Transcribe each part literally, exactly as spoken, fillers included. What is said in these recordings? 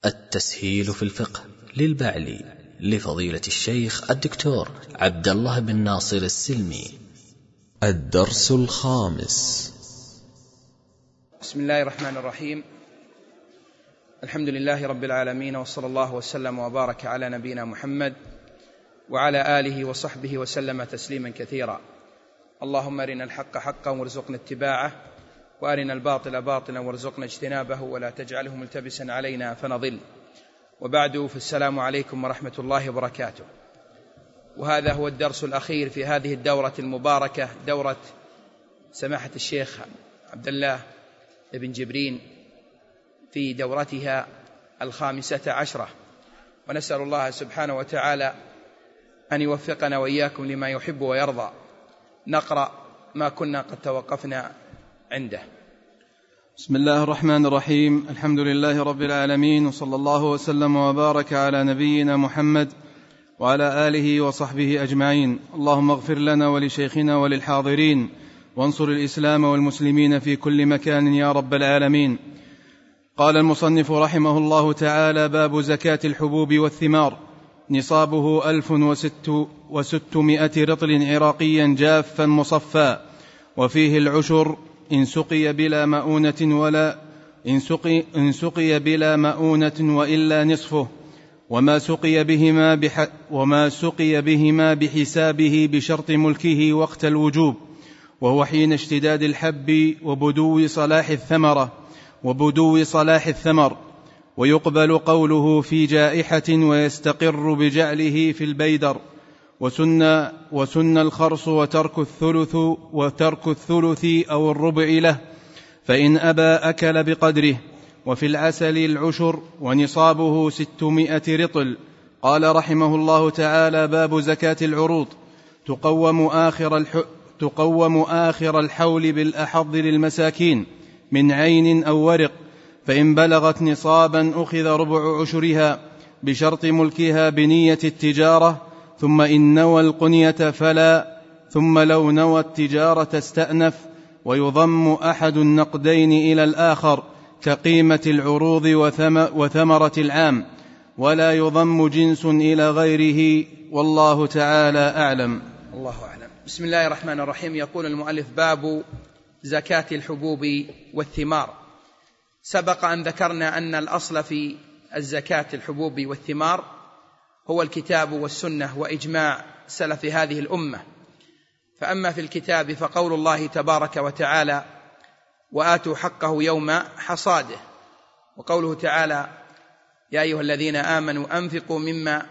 التسهيل في الفقه للبعلي لفضيلة الشيخ الدكتور عبد الله بن ناصر السلمي. الدرس الخامس. بسم الله الرحمن الرحيم. الحمد لله رب العالمين، وصلى الله وسلم وبارك على نبينا محمد وعلى آله وصحبه وسلم تسليما كثيرا. اللهم أرنا الحق حقا وارزقنا اتباعه، وأرنا الباطل باطلا وارزقنا اجتنابه، ولا تجعله ملتبسا علينا فنضل. وبعد، فالسلام عليكم ورحمة الله وبركاته. وهذا هو الدرس الأخير في هذه الدورة المباركة، دورة سماحة الشيخ عبد الله بن جبرين في دورتها الخامسة عشرة، ونسأل الله سبحانه وتعالى أن يوفقنا وإياكم لما يحب ويرضى. نقرأ ما كنا قد توقفنا عنده. بسم الله الرحمن الرحيم. الحمد لله رب العالمين، وصلى الله وسلم وبارك على نبينا محمد وعلى آله وصحبه أجمعين. اللهم اغفر لنا ولشيخنا وللحاضرين، وانصر الإسلام والمسلمين في كل مكان يا رب العالمين. قال المصنف رحمه الله تعالى: باب زكاة الحبوب والثمار. نصابه ألف وستمائة رطل عراقيا جافا مصفى، وفيه العشر إن سقي بلا مؤونة ولا إن سقي, إن سقي بلا مؤونة وإلا نصفه، وما سقي بهما بح وما سقي بهما بحسابه بشرط ملكه وقت الوجوب، وهو حين اشتداد الحب وبدو صلاح الثمرة وبدو صلاح الثمر. ويقبل قوله في جائحة ويستقر بجعله في البيدر. وسن, وسن الخرص وترك الثلث وترك الثلث أو الربع له، فإن أبى أكل بقدره. وفي العسل العشر، ونصابه ستمائة رطل. قال رحمه الله تعالى: باب زكاة العروض. تقوم آخر, الح... تقوم آخر الحول بالأحض للمساكين من عين أو ورق، فإن بلغت نصابا أخذ ربع عشرها بشرط ملكها بنية التجارة، ثم إن نوى القنية فلا، ثم لو نوى التجارة استأنف. ويضم أحد النقدين إلى الآخر كقيمة العروض وثمرة العام، ولا يضم جنس إلى غيره، والله تعالى أعلم. الله أعلم. بسم الله الرحمن الرحيم. يقول المؤلف: باب زكاة الحبوب والثمار. سبق أن ذكرنا أن الأصل في الزكاة الحبوب والثمار هو الكتاب والسنة وإجماع سلف هذه الأمة. فأما في الكتاب فقول الله تبارك وتعالى: وآتوا حقه يوم حصاده. وقوله تعالى: يا أيها الذين آمنوا أنفقوا مما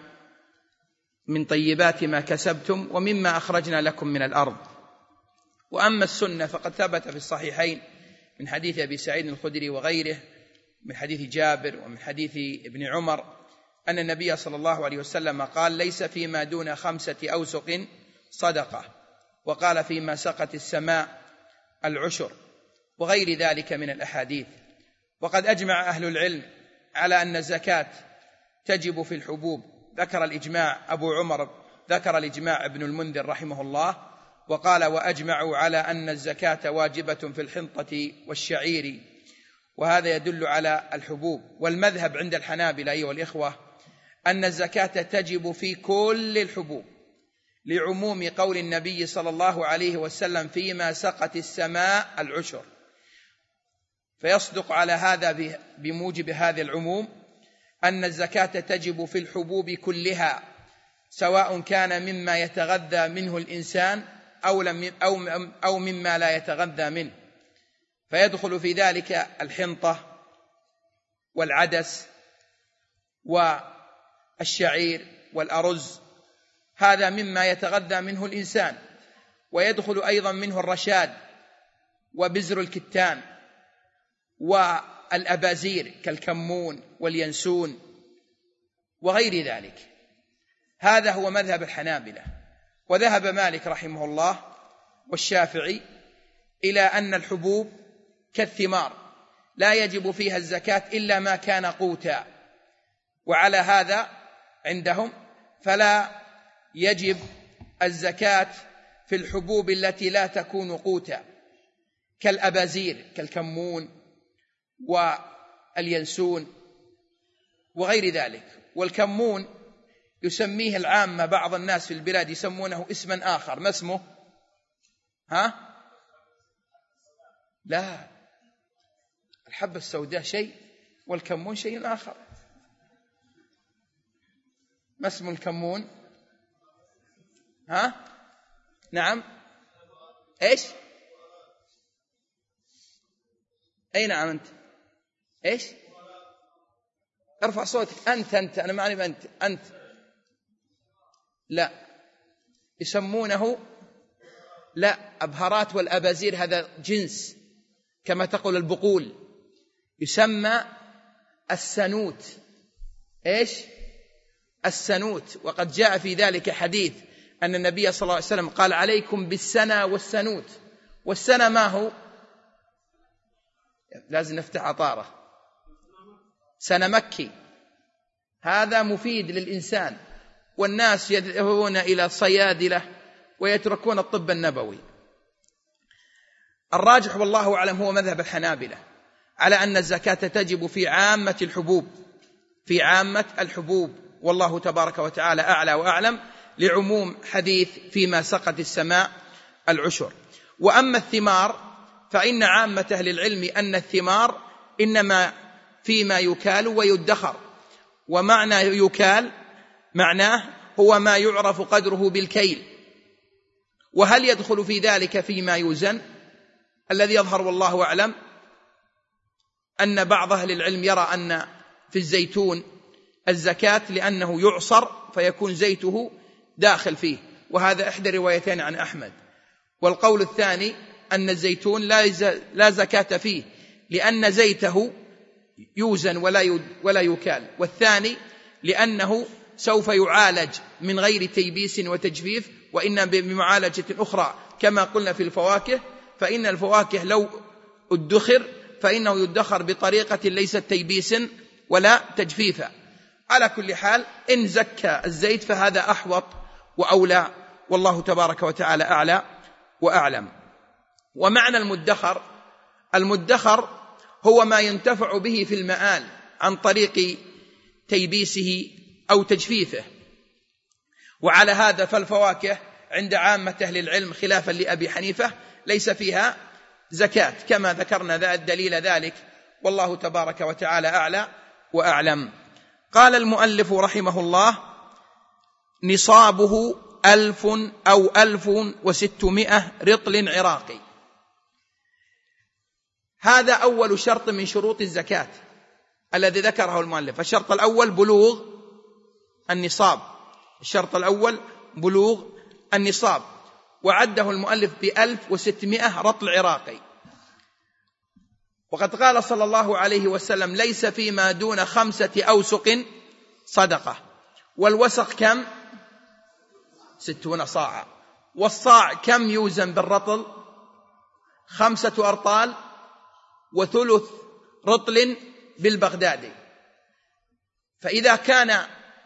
من طيبات ما كسبتم ومما أخرجنا لكم من الأرض. وأما السنة فقد ثبت في الصحيحين من حديث أبي سعيد الخدري وغيره، من حديث جابر ومن حديث ابن عمر، أن النبي صلى الله عليه وسلم قال: ليس فيما دون خمسة أوسق صدقة، وقال: فيما سقت السماء العشر، وغير ذلك من الأحاديث. وقد أجمع أهل العلم على أن الزكاة تجب في الحبوب. ذكر الإجماع أبو عمر ذكر الإجماع ابن المنذر رحمه الله، وقال: وأجمعوا على أن الزكاة واجبة في الحنطة والشعير. وهذا يدل على الحبوب. والمذهب عند الحنابلة أيها الإخوة أن الزكاة تجب في كل الحبوب، لعموم قول النبي صلى الله عليه وسلم: فيما سقت السماء العشر. فيصدق على هذا بموجب هذا العموم أن الزكاة تجب في الحبوب كلها، سواء كان مما يتغذى منه الإنسان أو, لم أو, أو مما لا يتغذى منه. فيدخل في ذلك الحنطة والعدس والشعير والأرز، هذا مما يتغذى منه الإنسان. ويدخل أيضا منه الرشاد وبزر الكتان والأبازير كالكمون والينسون وغير ذلك. هذا هو مذهب الحنابلة. وذهب مالك رحمه الله والشافعي إلى أن الحبوب كالثمار لا يجب فيها الزكاة إلا ما كان قوتا، وعلى هذا عندهم فلا يجب الزكاة في الحبوب التي لا تكون قوتا كالأبازير كالكمون والينسون وغير ذلك. والكمون يسميه العامة بعض الناس في البلاد يسمونه اسما آخر، ما اسمه؟ ها؟ لا، الحبة السوداء شيء والكمون شيء آخر. ما اسم الكمون؟ ها؟ نعم. ايش؟ اي نعم انت. ايش؟ ارفع صوتك. انت انت انا معني بانت. انت لا، يسمونه لا أبهارات والأبازير، هذا جنس كما تقول البقول، يسمى السنوت. ايش؟ السنوت. وقد جاء في ذلك حديث أن النبي صلى الله عليه وسلم قال عليكم بالسنة والسنوت. والسنة ما هو؟ لازم نفتح عطارة. سنة مكي، هذا مفيد للإنسان، والناس يذهبون إلى الصيادلة ويتركون الطب النبوي. الراجح والله أعلم هو مذهب الحنابلة على أن الزكاة تجب في عامة الحبوب، في عامة الحبوب، والله تبارك وتعالى أعلى وأعلم، لعموم حديث فيما سقت السماء العشر. وأما الثمار فإن عامة أهل العلم أن الثمار إنما فيما يكال ويدخر. ومعنى يكال معناه هو ما يعرف قدره بالكيل. وهل يدخل في ذلك فيما يوزن؟ الذي يظهر والله أعلم أن بعض أهل العلم يرى أن في الزيتون الزكاة لأنه يعصر فيكون زيته داخل فيه، وهذا إحدى روايتين عن أحمد. والقول الثاني أن الزيتون لا زكاة فيه لأن زيته يوزن ولا يكال. والثاني لأنه سوف يعالج من غير تيبيس وتجفيف، وإنما بمعالجة أخرى كما قلنا في الفواكه، فإن الفواكه لو ادخر فإنه يدخر بطريقة ليست تيبيس ولا تجفيفا. على كل حال إن زكى الزيت فهذا أحوط وأولى، والله تبارك وتعالى أعلى وأعلم. ومعنى المدخر، المدخر هو ما ينتفع به في المآل عن طريق تيبيسه أو تجفيفه. وعلى هذا فالفواكه عند عامة أهل العلم خلافا لأبي حنيفة ليس فيها زكاة كما ذكرنا ذا الدليل ذلك، والله تبارك وتعالى أعلى وأعلم. قال المؤلف رحمه الله: نصابه ألف أو ألف وستمائة رطل عراقي. هذا أول شرط من شروط الزكاة الذي ذكره المؤلف. الشرط الأول بلوغ النصاب، الشرط الأول بلوغ النصاب، وعده المؤلف بألف وستمائة رطل عراقي. وقد قال صلى الله عليه وسلم: ليس فيما دون خمسة أوسق صدقة. والوسق كم؟ ستون صاعا. والصاع كم يوزن بالرطل؟ خمسة أرطال وثلث رطل بالبغدادي. فإذا كان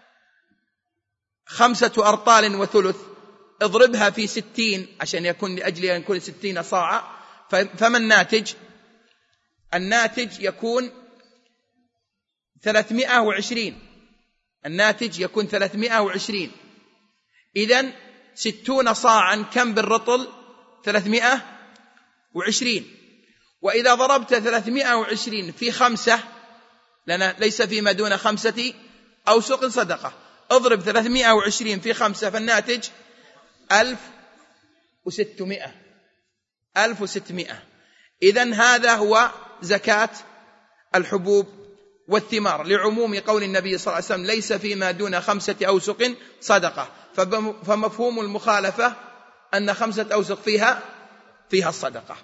خمسة أرطال وثلث اضربها في ستين عشان يكون لأجل أن يكون ستين صاعا، فما الناتج؟ الناتج يكون ثلاثمائة وعشرين. الناتج يكون ثلاثمائة وعشرين. إذن ستون صاعا كم بالرطل؟ ثلاثمائة وعشرين. وإذا ضربت ثلاثمائة وعشرين في خمسة، لأن ليس فيما دون خمسة أوسق صدقة، اضرب ثلاثمائة وعشرين في خمسة فالناتج ألف وستمائة. ألف وستمائة. إذن هذا هو زكاة الحبوب والثمار، لعموم قول النبي صلى الله عليه وسلم: ليس فيما دون خمسة أوسق صدقة. فمفهوم المخالفة أن خمسة أوسق فيها فيها الصدقة.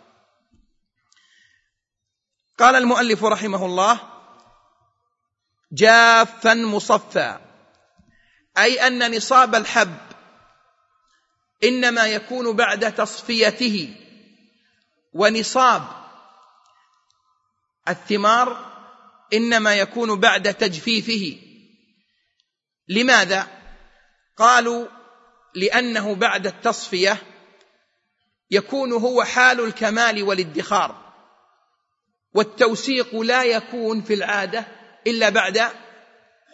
قال المؤلف رحمه الله: جافا مصفى، أي أن نصاب الحب إنما يكون بعد تصفيته، ونصاب الثمار إنما يكون بعد تجفيفه. لماذا؟ قالوا: لأنه بعد التصفية يكون هو حال الكمال والادخار، والتوسيق لا يكون في العادة إلا بعد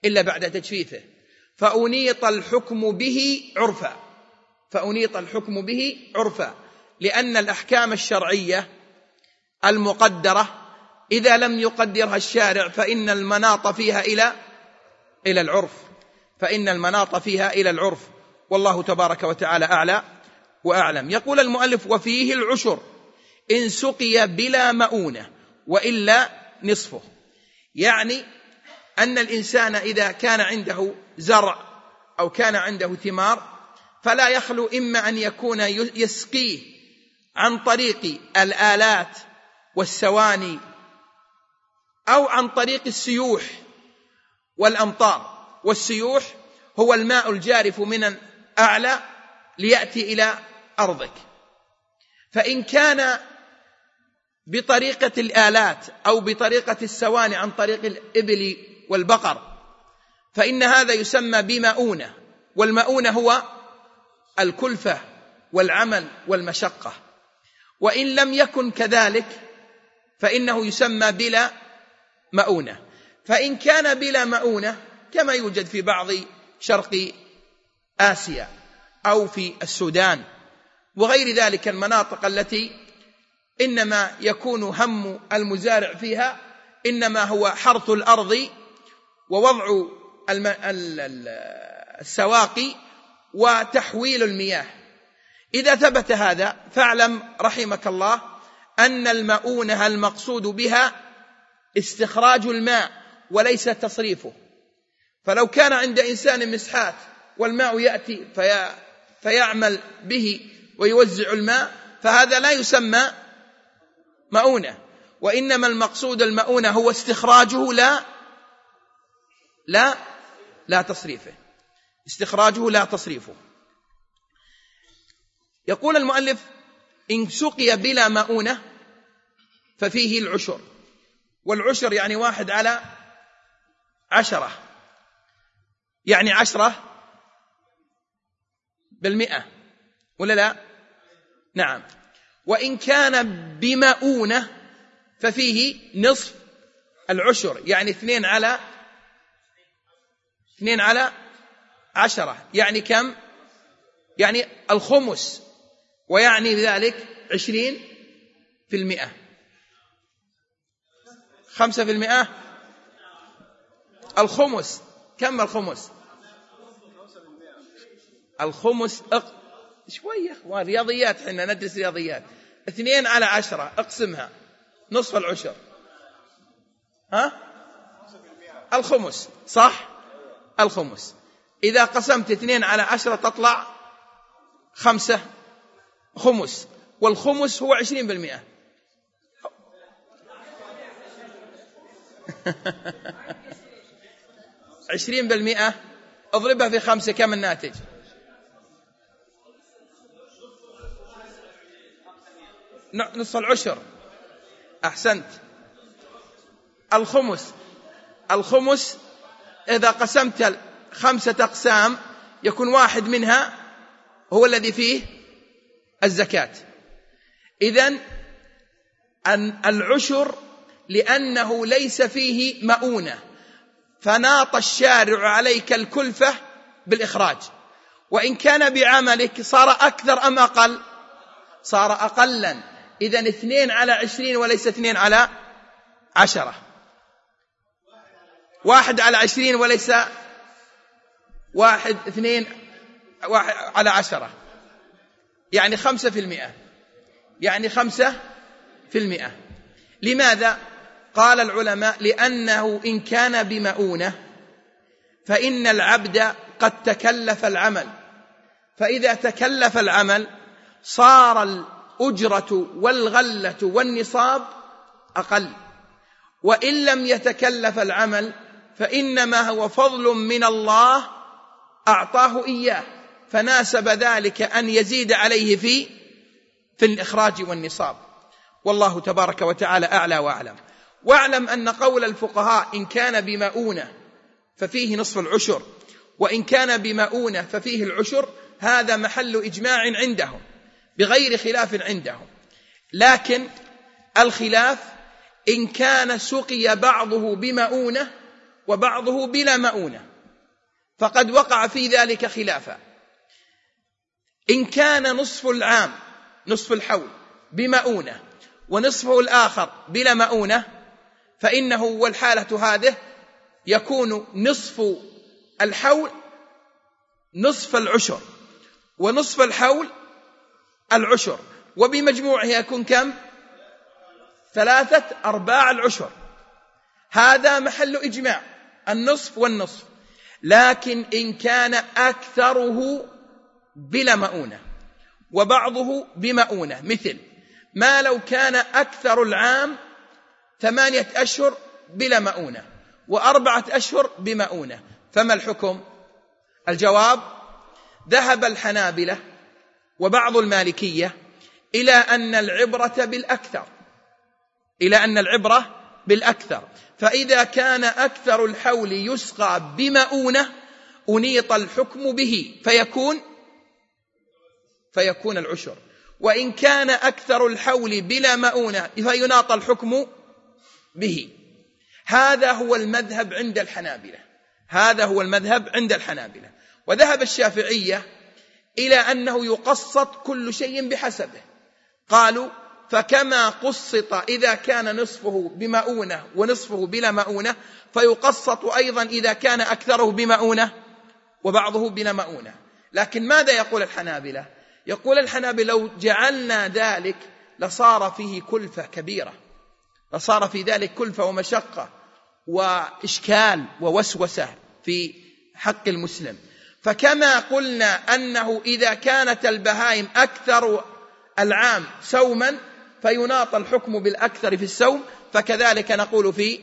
إلا بعد تجفيفه، فأنيط الحكم به عرفا، فأنيط الحكم به عرفا، لأن الأحكام الشرعية المقدرة إذا لم يقدرها الشارع فإن المناط فيها إلى إلى العرف، فإن المناط فيها إلى العرف، والله تبارك وتعالى أعلى وأعلم. يقول المؤلف: وفيه العشر إن سقي بلا مؤونة وإلا نصفه. يعني أن الإنسان إذا كان عنده زرع أو كان عنده ثمار فلا يخلو إما أن يكون يسقيه عن طريق الآلات والسواني أو عن طريق السيوح والأمطار. والسيوح هو الماء الجارف من أعلى ليأتي إلى أرضك. فإن كان بطريقة الآلات أو بطريقة السواني عن طريق الإبل والبقر فإن هذا يسمى بمؤونة، والمؤونة هو الكلفة والعمل والمشقة. وإن لم يكن كذلك فإنه يسمى بلا مؤونة. فإن كان بلا مؤونة كما يوجد في بعض شرق آسيا أو في السودان وغير ذلك المناطق التي إنما يكون هم المزارع فيها إنما هو حرث الأرض ووضع السواقي وتحويل المياه، إذا ثبت هذا فاعلم رحمك الله أن المؤونة المقصود بها استخراج الماء وليس تصريفه. فلو كان عند إنسان مسحات والماء يأتي في فيعمل به ويوزع الماء فهذا لا يسمى مؤونة، وإنما المقصود المؤونة هو استخراجه لا لا لا تصريفه، استخراجه لا تصريفه. يقول المؤلف: إن سقي بلا مؤونة ففيه العشر، والعشر يعني واحد على عشرة، يعني عشرة بالمئة ولا لا؟ نعم. وإن كان بمؤونة ففيه نصف العشر، يعني اثنين على اثنين على عشرة، يعني كم؟ يعني الخمس، ويعني بذلك عشرين في المئة، خمسة في المئة. الخمس كم؟ الخمس الخمس اق... شوية رياضيات، حنا ندرس رياضيات. اثنين على عشرة اقسمها نصف العشر، ها؟ الخمس، صح؟ الخمس. إذا قسمت اثنين على عشرة تطلع خمسة خمس، والخمس هو عشرين بالمئة. عشرين بالمئة اضربها في خمسة، كم الناتج؟ نصف العشر. أحسنت. الخمس الخمس إذا قسمت خمسة أقسام يكون واحد منها هو الذي فيه الزكاة. إذن العشر لأنه ليس فيه مؤونة فناط الشارع عليك الكلفة بالإخراج، وإن كان بعملك صار أكثر أم أقل؟ صار أقلا. إذن اثنين على عشرين وليس اثنين على عشرة، واحد على عشرين وليس واحد اثنين واحد على عشرة، يعني خمسة في المئة، يعني خمسة في المئة. لماذا؟ قال العلماء: لأنه إن كان بمؤونة فإن العبد قد تكلف العمل، فإذا تكلف العمل صار الأجرة والغلة والنصاب أقل، وإن لم يتكلف العمل فإنما هو فضل من الله أعطاه إياه، فناسب ذلك أن يزيد عليه في في الإخراج والنصاب، والله تبارك وتعالى أعلى وأعلم. واعلم أن قول الفقهاء إن كان بمؤونة ففيه نصف العشر، وإن كان بمؤونة ففيه العشر، هذا محل إجماع عندهم بغير خلاف عندهم. لكن الخلاف إن كان سقي بعضه بمؤونة وبعضه بلا مؤونة، فقد وقع في ذلك خلافا. إن كان نصف العام نصف الحول بمؤونة ونصفه الآخر بلا مؤونة، فإنه والحالة هذه يكون نصف الحول نصف العشر ونصف الحول العشر، وبمجموعه يكون كم؟ ثلاثة أرباع العشر. هذا محل إجماع، النصف والنصف. لكن إن كان أكثره بلا مؤونة وبعضه بمؤونة، مثل ما لو كان أكثر العام ثمانية أشهر بلا مؤونة وأربعة أشهر بمؤونة، فما الحكم؟ الجواب: ذهب الحنابلة وبعض المالكية إلى أن العبرة بالأكثر إلى أن العبرة بالأكثر فإذا كان أكثر الحول يسقى بمؤونة أنيط الحكم به فيكون فيكون العشر، وإن كان أكثر الحول بلا مؤونة فيناط الحكم به. هذا هو المذهب عند الحنابلة هذا هو المذهب عند الحنابلة وذهب الشافعية إلى أنه يقسط كل شيء بحسبه. قالوا: فكما قسط إذا كان نصفه بمؤونة ونصفه بلا مؤونة، فيقسط أيضا إذا كان أكثره بمؤونة وبعضه بلا مؤونة. لكن ماذا يقول الحنابلة؟ يقول الحنابلة: لو جعلنا ذلك لصار فيه كلفة كبيرة، لصار في ذلك كلفة ومشقة وإشكال ووسوسة في حق المسلم. فكما قلنا أنه إذا كانت البهائم أكثر العام سوما فيناط الحكم بالأكثر في السوم، فكذلك نقول في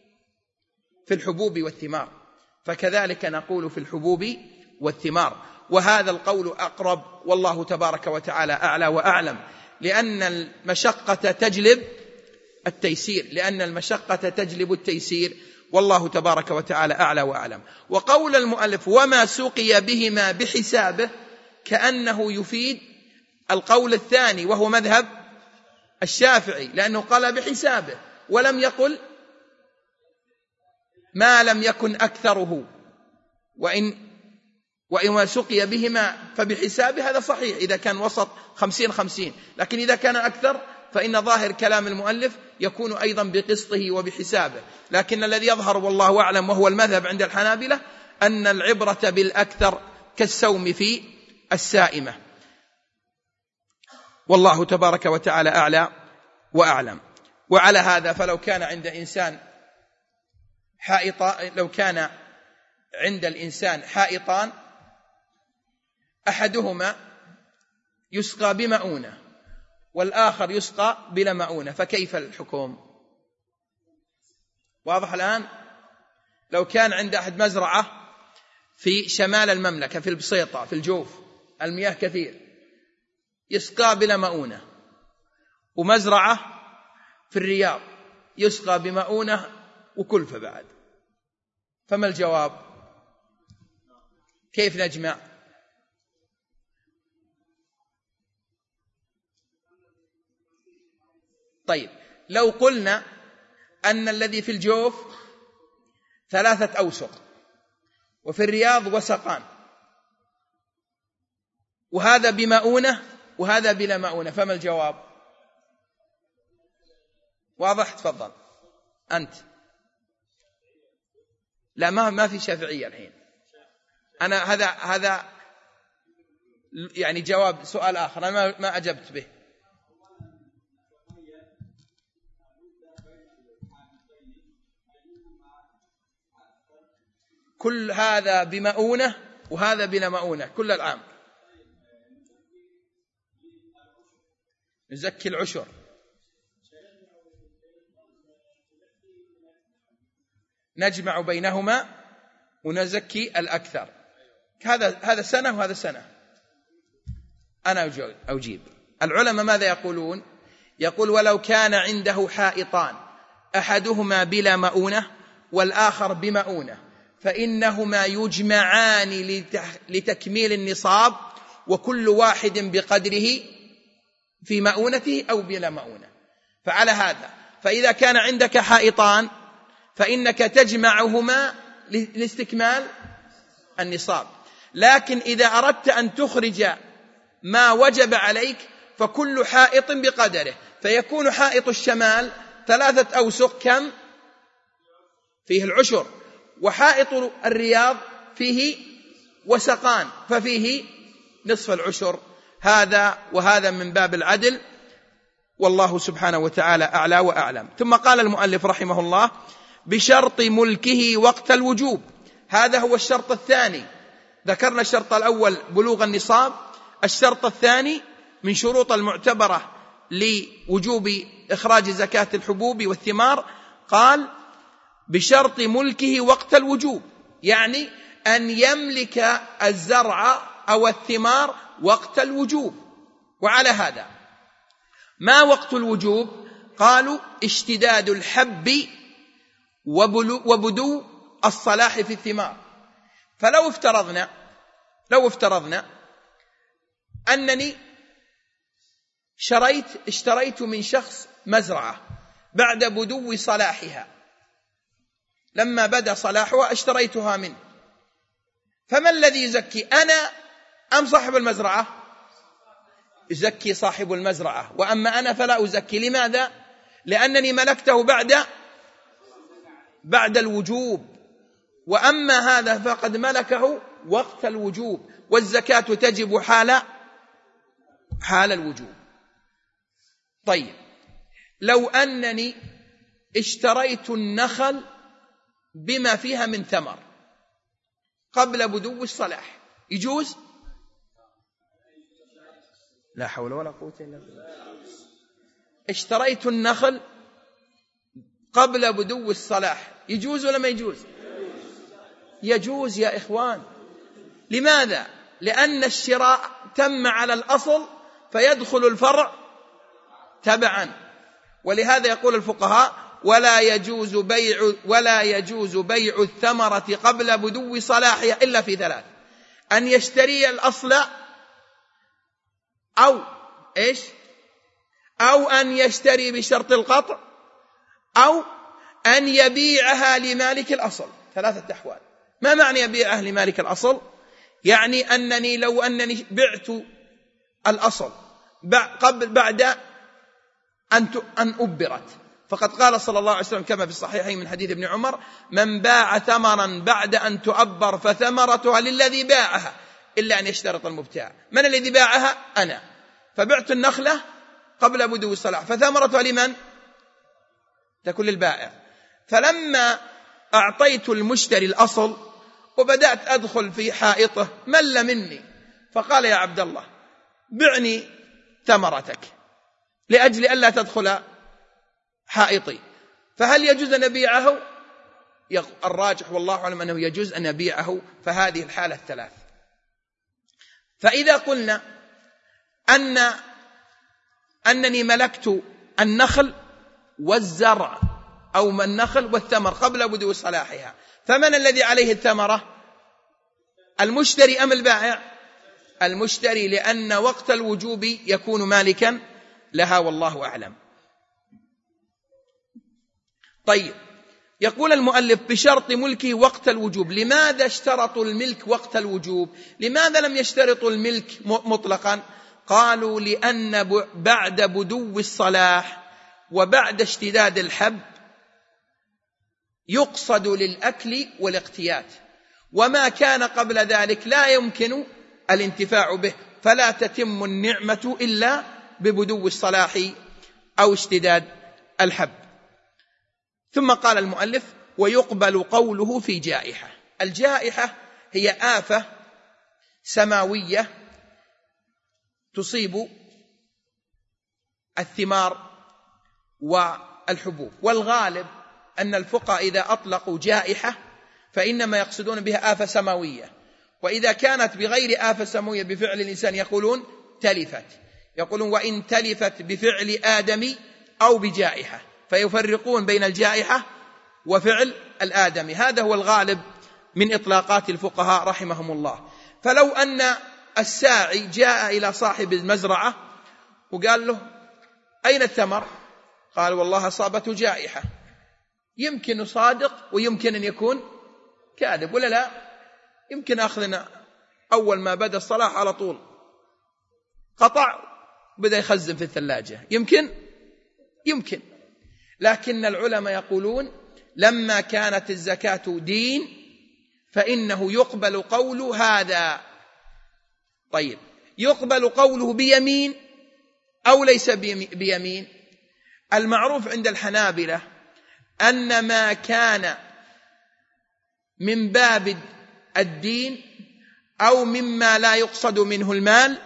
في الحبوب والثمار فكذلك نقول في الحبوب والثمار وهذا القول أقرب، والله تبارك وتعالى أعلى وأعلم، لأن المشقة تجلب التيسير لأن المشقة تجلب التيسير والله تبارك وتعالى أعلى وأعلم. وقول المؤلف: وما سقي بهما بحسابه، كأنه يفيد القول الثاني وهو مذهب الشافعي، لأنه قال بحسابه ولم يقل ما لم يكن أكثره، وإن وإن سقي بهما فبحسابه، هذا صحيح إذا كان وسط خمسين خمسين، لكن إذا كان أكثر فإن ظاهر كلام المؤلف يكون أيضا بقسطه وبحسابه. لكن الذي يظهر والله أعلم وهو المذهب عند الحنابلة أن العبرة بالأكثر كالسوم في السائمة، والله تبارك وتعالى أعلى وأعلم. وعلى هذا فلو كان عند إنسان حائطان لو كان عند الإنسان حائطان أحدهما يسقى بمؤونة والآخر يسقى بلا مؤونة، فكيف الحكم؟ واضح الآن؟ لو كان عند أحد مزرعة في شمال المملكة في البسيطة في الجوف المياه كثير يسقى بلا مؤونة، ومزرعة في الرياض يسقى بمؤونة وكلفة بعد، فما الجواب؟ كيف نجمع؟ طيب، لو قلنا أن الذي في الجوف ثلاثة أوسق وفي الرياض وسقان، وهذا بمؤونة وهذا بلا مؤونة، فما الجواب؟ واضح؟ تفضل أنت. لا، ما ما في شافعية الحين. أنا هذا هذا يعني جواب سؤال آخر، أنا ما ما أجبت به. كل هذا بمؤونة وهذا بلا مؤونة كل العام، نزكي العشر. نجمع بينهما ونزكي الأكثر. هذا هذا سنة وهذا سنة. أنا أجيب. العلماء ماذا يقولون؟ يقول: ولو كان عنده حائطان أحدهما بلا مؤونة والآخر بمؤونة، فإنهما يجمعان لتكميل النصاب، وكل واحد بقدره في مؤونته أو بلا مؤونة. فعلى هذا، فإذا كان عندك حائطان فإنك تجمعهما لاستكمال النصاب. لكن إذا أردت أن تخرج ما وجب عليك فكل حائط بقدره، فيكون حائط الشمال ثلاثة أوسق كم؟ فيه العشر، وحائط الرياض فيه وسقان ففيه نصف العشر. هذا وهذا من باب العدل، والله سبحانه وتعالى أعلى وأعلم. ثم قال المؤلف رحمه الله: بشرط ملكه وقت الوجوب. هذا هو الشرط الثاني. ذكرنا الشرط الأول بلوغ النصاب، الشرط الثاني من شروط المعتبرة لوجوب إخراج زكاة الحبوب والثمار، قال بشرط ملكه وقت الوجوب، يعني أن يملك الزرع أو الثمار وقت الوجوب. وعلى هذا ما وقت الوجوب؟ قالوا اشتداد الحب وبدو الصلاح في الثمار. فلو افترضنا لو افترضنا أنني شريت اشتريت من شخص مزرعة بعد بدو صلاحها، لما بدا صلاحها اشتريتها منه، فما الذي يزكي، أنا أم صاحب المزرعة؟ يزكي صاحب المزرعة، وأما أنا فلا أزكي. لماذا؟ لأنني ملكته بعد بعد الوجوب، وأما هذا فقد ملكه وقت الوجوب، والزكاة تجب حال حال الوجوب. طيب، لو أنني اشتريت النخل بما فيها من ثمر قبل بدو الصلاح، يجوز؟ لا حول ولا قوة إلا بالله. اشتريت النخل قبل بدو الصلاح، يجوز ولا ما يجوز؟ يجوز يا إخوان. لماذا؟ لأن الشراء تم على الأصل فيدخل الفرع تبعا. ولهذا يقول الفقهاء: ولا يجوز بيع ولا يجوز بيع الثمرة قبل بدو صلاحها إلا في ثلاث: أن يشتري الأصل، أو إيش أو أن يشتري بشرط القطع، أو أن يبيعها لمالك الأصل. ثلاثة أحوال. ما معنى يبيعها لمالك الأصل؟ يعني أنني لو أنني بعت الأصل قبل بعد أن أن أبرت، فقد قال صلى الله عليه وسلم كما في الصحيحين من حديث ابن عمر: من باع ثمرا بعد أن تؤبر فثمرتها للذي باعها إلا أن يشترط المبتاع. من الذي باعها؟ أنا. فبعت النخلة قبل بدو الصلاح، فثمرتها لمن؟ تكون للبائع. فلما أعطيت المشتري الأصل وبدأت أدخل في حائطه مل مني، فقال: يا عبد الله بعني ثمرتك لأجل ألا تدخل حائطي، فهل يجوز أن أبيعه؟ الراجح والله أعلم أنه يجوز أن أبيعه. فهذه الحالة الثلاث. فإذا قلنا أن أنني ملكت النخل والزرع أو النخل والثمر قبل بدو صلاحها، فمن الذي عليه الثمرة؟ المشتري أم البائع؟ المشتري، لأن وقت الوجوب يكون مالكا لها، والله أعلم. طيب، يقول المؤلف: بشرط ملكه وقت الوجوب. لماذا اشترطوا الملك وقت الوجوب؟ لماذا لم يشترطوا الملك مطلقا؟ قالوا: لأن بعد بدو الصلاح وبعد اشتداد الحب يقصد للأكل والاقتيات، وما كان قبل ذلك لا يمكن الانتفاع به، فلا تتم النعمة إلا ببدو الصلاح أو اشتداد الحب. ثم قال المؤلف: ويقبل قوله في جائحة. الجائحة هي آفة سماوية تصيب الثمار والحبوب، والغالب أن الفقهاء إذا أطلقوا جائحة فإنما يقصدون بها آفة سماوية، وإذا كانت بغير آفة سماوية بفعل الإنسان يقولون تلفت، يقولون وإن تلفت بفعل آدم أو بجائحة، فيفرقون بين الجائحة وفعل الآدمي. هذا هو الغالب من إطلاقات الفقهاء رحمهم الله. فلو أن الساعي جاء إلى صاحب المزرعة وقال له: أين الثمر؟ قال: والله أصابته جائحة. يمكن صادق ويمكن أن يكون كاذب، ولا لا؟ يمكن أخذنا أول ما بدأ الصلاة على طول قطع بدأ يخزن في الثلاجة، يمكن يمكن لكن العلماء يقولون لما كانت الزكاة دين فإنه يقبل قول هذا. طيب، يقبل قوله بيمين أو ليس بيمين؟ المعروف عند الحنابلة أن ما كان من باب الدين أو مما لا يقصد منه المال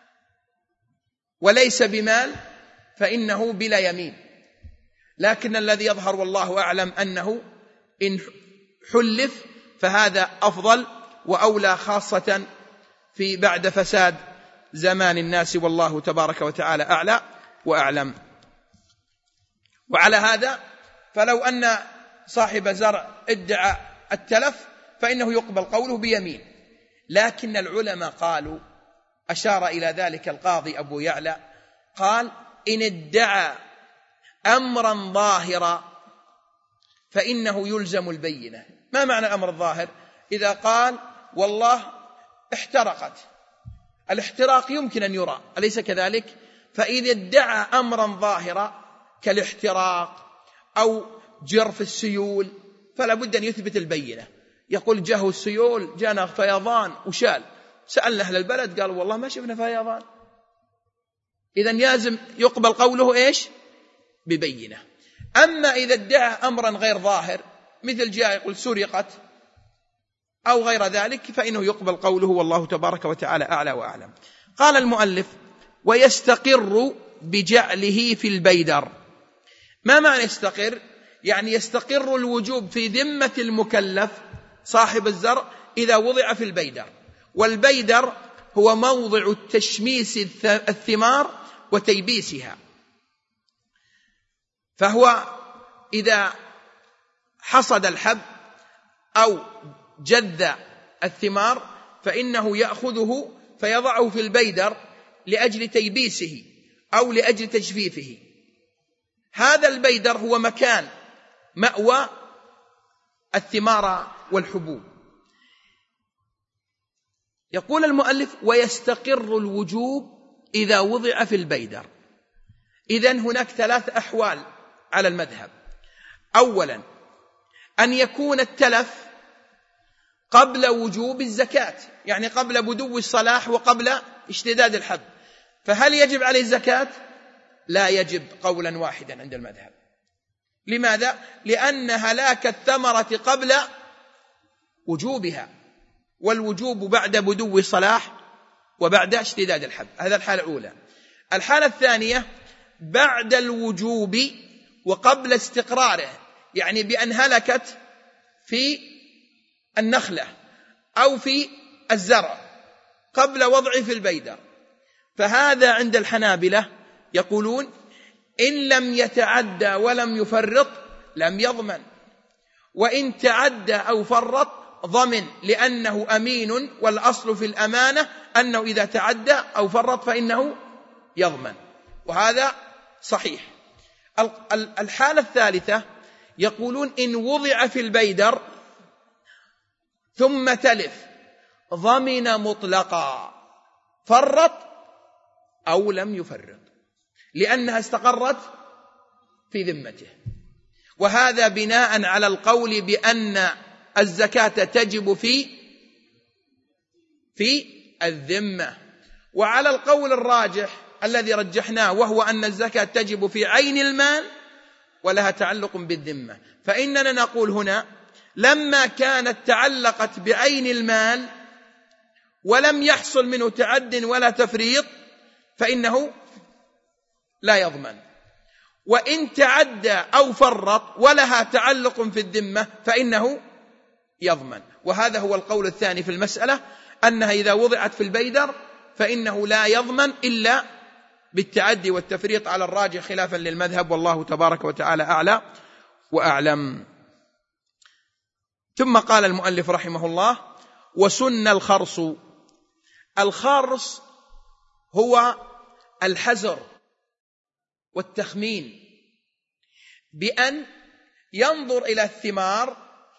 وليس بمال فإنه بلا يمين، لكن الذي يظهر والله أعلم أنه إن حلف فهذا أفضل وأولى، خاصة في بعد فساد زمان الناس، والله تبارك وتعالى أعلى وأعلم. وعلى هذا فلو أن صاحب زرع ادعى التلف فإنه يقبل قوله بيمين، لكن العلماء قالوا، أشار إلى ذلك القاضي أبو يعلى، قال إن ادعى أمرا ظاهرا فإنه يلزم البينة. ما معنى الأمر الظاهر؟ إذا قال والله احترقت، الاحتراق يمكن أن يرى، أليس كذلك؟ فإذا ادعى أمرا ظاهرا كالاحتراق أو جرف السيول فلا بد أن يثبت البينة. يقول جاءه السيول، جانا فيضان وشال، سألنا أهل البلد قالوا والله ما شفنا فيضان. إذن يازم يقبل قوله إيش؟ ببينة. أما إذا ادعى أمرا غير ظاهر مثل جاء يقول سرقت أو غير ذلك فإنه يقبل قوله، والله تبارك وتعالى أعلى وأعلم. قال المؤلف ويستقر بجعله في البيدر. ما معنى يستقر؟ يعني يستقر الوجوب في ذمة المكلف صاحب الزرع إذا وضع في البيدر، والبيدر هو موضع التشميس الثمار وتيبيسها، فهو إذا حصد الحب أو جذ الثمار فإنه يأخذه فيضعه في البيدر لأجل تيبيسه أو لأجل تجفيفه. هذا البيدر هو مكان مأوى الثمار والحبوب. يقول المؤلف ويستقر الوجوب إذا وضع في البيدر. إذن هناك ثلاث أحوال على المذهب. أولا أن يكون التلف قبل وجوب الزكاة، يعني قبل بدو الصلاح وقبل اشتداد الحب، فهل يجب عليه الزكاة؟ لا يجب قولا واحدا عند المذهب. لماذا؟ لأن هلاك الثمرة قبل وجوبها، والوجوب بعد بدو الصلاح وبعد اشتداد الحب. هذا الحالة الأولى. الحالة الثانية بعد الوجوب وقبل استقراره، يعني بأن هلكت في النخلة أو في الزرع قبل وضعه في البيدر، فهذا عند الحنابلة يقولون إن لم يتعدى ولم يفرط لم يضمن، وإن تعدى أو فرط ضمن، لأنه أمين، والأصل في الأمانة أنه إذا تعدى أو فرط فإنه يضمن، وهذا صحيح. الحالة الثالثة يقولون إن وضع في البيدر ثم تلف ضمن مطلقا، فرط أو لم يفرط، لأنها استقرت في ذمته. وهذا بناء على القول بأن الزكاة تجب في في الذمة، وعلى القول الراجح الذي رجحناه وهو أن الزكاة تجب في عين المال ولها تعلق بالذمة. فإننا نقول هنا لما كانت تعلقت بعين المال ولم يحصل منه تعد ولا تفريط فإنه لا يضمن، وإن تعدى أو فرط ولها تعلق في الذمة فإنه يضمن. وهذا هو القول الثاني في المسألة، أنها إذا وضعت في البيدر فإنه لا يضمن إلا بالتعدي والتفريط على الراجح خلافا للمذهب، والله تبارك وتعالى أعلى وأعلم. ثم قال المؤلف رحمه الله وسن الخرص. الخرص هو الحذر والتخمين بأن ينظر إلى الثمار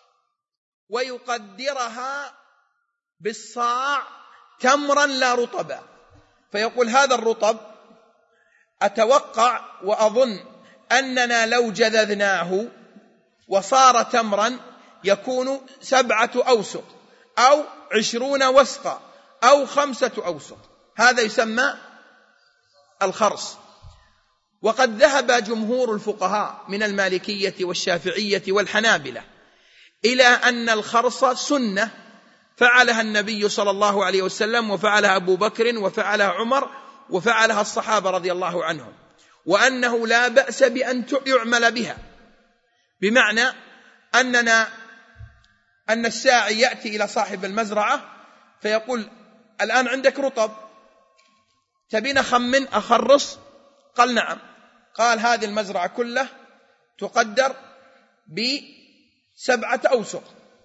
ويقدرها بالصاع تمرا لا رطبا، فيقول هذا الرطب أتوقع وأظن أننا لو جذذناه وصار تمرا يكون سبعة أوسق أو عشرون وسقا أو خمسة أوسق، هذا يسمى الخرص. وقد ذهب جمهور الفقهاء من المالكية والشافعية والحنابلة إلى أن الخرص سنة فعلها النبي صلى الله عليه وسلم، وفعلها أبو بكر، وفعلها عمر، وفعلها الصحابة رضي الله عنهم، وأنه لا بأس بأن يعمل بها، بمعنى أننا أن الساعي يأتي إلى صاحب المزرعة فيقول الآن عندك رطب تبين خمن أخرص؟ قال نعم. قال هذه المزرعة كلها تقدر بسبعة أوسق،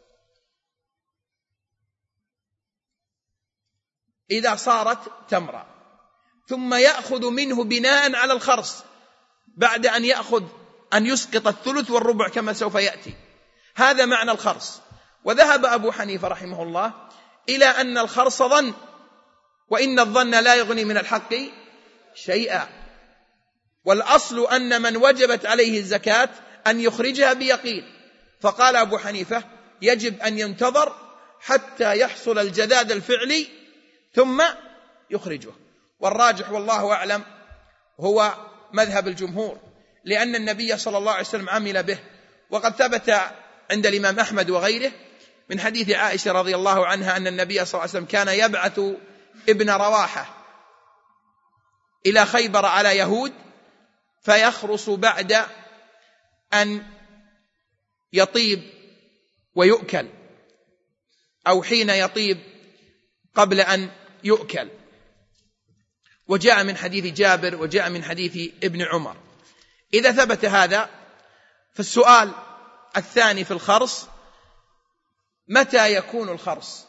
إذا صارت تمرة، ثم يأخذ منه بناء على الخرص بعد أن يأخذ أن يسقط الثلث والربع كما سوف يأتي. هذا معنى الخرص. وذهب أبو حنيفة رحمه الله إلى أن الخرص ظن، وإن الظن لا يغني من الحق شيئا، والأصل أن من وجبت عليه الزكاة أن يخرجها بيقين. فقال أبو حنيفة يجب أن ينتظر حتى يحصل الجداد الفعلي ثم يخرجه، والراجح والله أعلم هو مذهب الجمهور، لأن النبي صلى الله عليه وسلم عمل به. وقد ثبت عند الإمام أحمد وغيره من حديث عائشة رضي الله عنها أن النبي صلى الله عليه وسلم كان يبعث ابن رواحة إلى خيبر على يهود فيخرص بعد أن يطيب ويؤكل، أو حين يطيب قبل أن يؤكل. وجاء من حديث جابر وجاء من حديث ابن عمر. إذا ثبت هذا فالسؤال الثاني في الخرص: متى يكون الخرص؟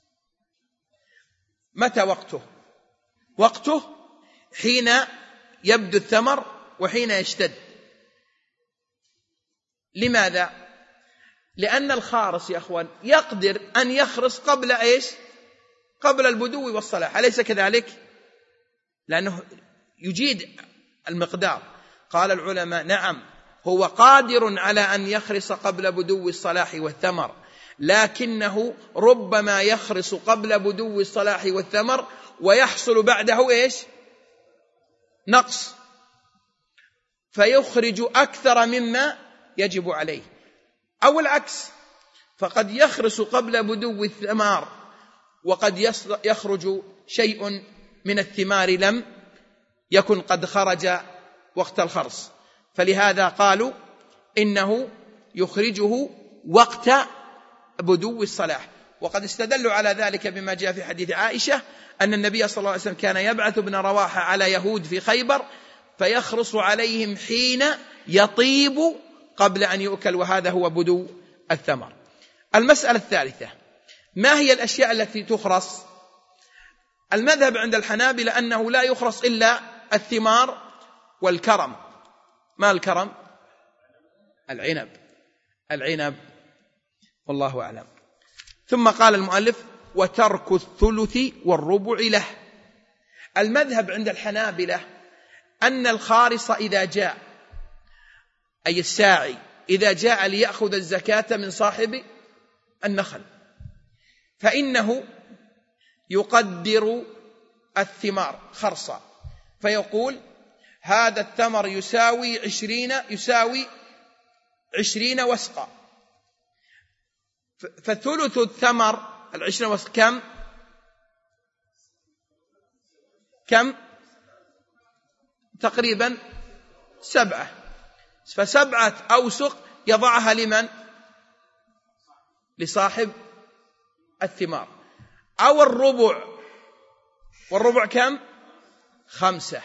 متى وقته؟ وقته حين يبدو الثمر وحين يشتد. لماذا؟ لأن الخارص يا أخوان يقدر أن يخرص قبل إيش؟ قبل البدو والصلاح، أليس كذلك؟ لأنه يجيد المقدار. قال العلماء نعم، هو قادر على أن يخرص قبل بدو الصلاح والثمر، لكنه ربما يخرص قبل بدو الصلاح والثمر ويحصل بعده إيش؟ نقص، فيخرج أكثر مما يجب عليه. أو العكس، فقد يخرص قبل بدو الثمار وقد يخرج شيء من الثمار لم يكن قد خرج وقت الخرص، فلهذا قالوا إنه يخرجه وقت بدو الصلاح. وقد استدلوا على ذلك بما جاء في حديث عائشة أن النبي صلى الله عليه وسلم كان يبعث ابن رواحة على يهود في خيبر فيخرص عليهم حين يطيب قبل أن يؤكل، وهذا هو بدو الثمر. المسألة الثالثة: ما هي الأشياء التي تخرص؟ المذهب عند الحنابلة أنه لا يخرص إلا الثمار والكرم. ما الكرم؟ العنب. العنب والله أعلم. ثم قال المؤلف: وترك الثلث والربع له. المذهب عند الحنابلة أن الخارص إذا جاء، أي الساعي إذا جاء ليأخذ الزكاة من صاحب النخل، فإنه يقدر الثمار خرصا، فيقول هذا التمر يساوي عشرين يساوي عشرين وسقا، فثلث الثمر العشرين وسق كم؟ كم؟ تقريبا سبعة، فسبعة أوسق يضعها لمن؟ لصاحب الثمار. أو الربع، والربع كم؟ خمسة،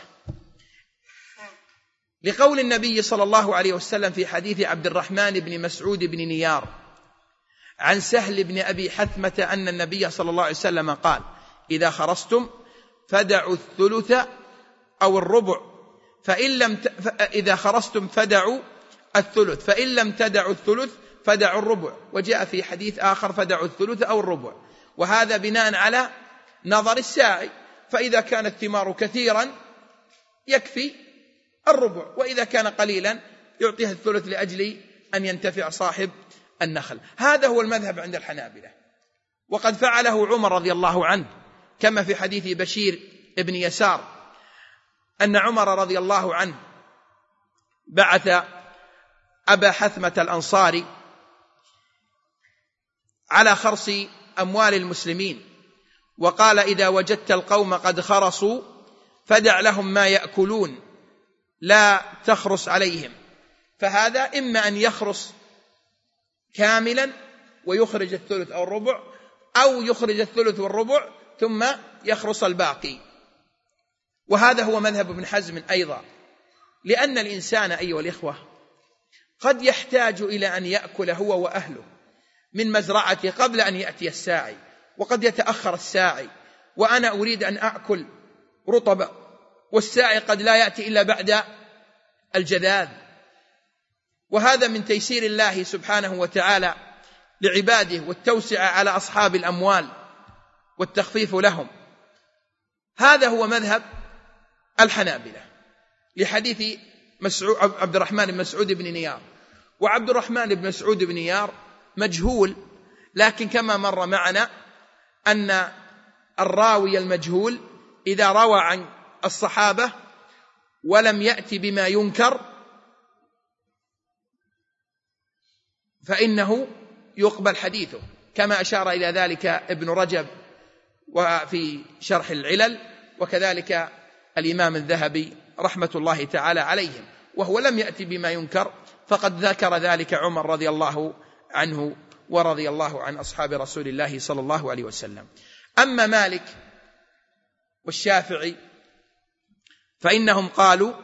لقول النبي صلى الله عليه وسلم في حديث عبد الرحمن بن مسعود بن نيار عن سهل بن أبي حثمة أن النبي صلى الله عليه وسلم قال: إذا خرصتم فدعوا الثلث أو الربع، فإن لم ت... إذا خرصتم فدعوا الثلث، فإن لم تدعوا الثلث فدعوا الربع، وجاء في حديث آخر فدعوا الثلث أو الربع، وهذا بناء على نظر الساعي، فإذا كان الثمار كثيرا يكفي الربع، وإذا كان قليلا يعطيها الثلث لأجل أن ينتفع صاحب النخل. هذا هو المذهب عند الحنابلة، وقد فعله عمر رضي الله عنه، كما في حديث بشير ابن يسار أن عمر رضي الله عنه بعث أبا حثمة الأنصاري على خرص أموال المسلمين، وقال: إذا وجدت القوم قد خرصوا فدع لهم ما يأكلون، لا تخرص عليهم. فهذا إما أن يخرص كاملا ويخرج الثلث أو الربع، أو يخرج الثلث والربع ثم يخرص الباقي. وهذا هو مذهب ابن حزم أيضا، لأن الإنسان أيها الإخوة قد يحتاج إلى أن يأكل هو وأهله من مزرعته قبل أن يأتي الساعي، وقد يتأخر الساعي، وأنا أريد أن أكل رطبا والساعي قد لا يأتي إلا بعد الجذاذ. وهذا من تيسير الله سبحانه وتعالى لعباده والتوسعة على أصحاب الأموال والتخفيف لهم. هذا هو مذهب الحنابلة لحديث مسعود عبد الرحمن بن مسعود بن نيار. وعبد الرحمن بن مسعود بن نيار مجهول، لكن كما مر معنا أن الراوي المجهول إذا روى عن الصحابة ولم يأتي بما ينكر فإنه يقبل حديثه، كما أشار إلى ذلك ابن رجب وفي شرح العلل، وكذلك الإمام الذهبي رحمة الله تعالى عليهم، وهو لم يأتي بما ينكر، فقد ذكر ذلك عمر رضي الله عنه ورضي الله عن أصحاب رسول الله صلى الله عليه وسلم. أما مالك والشافعي فإنهم قالوا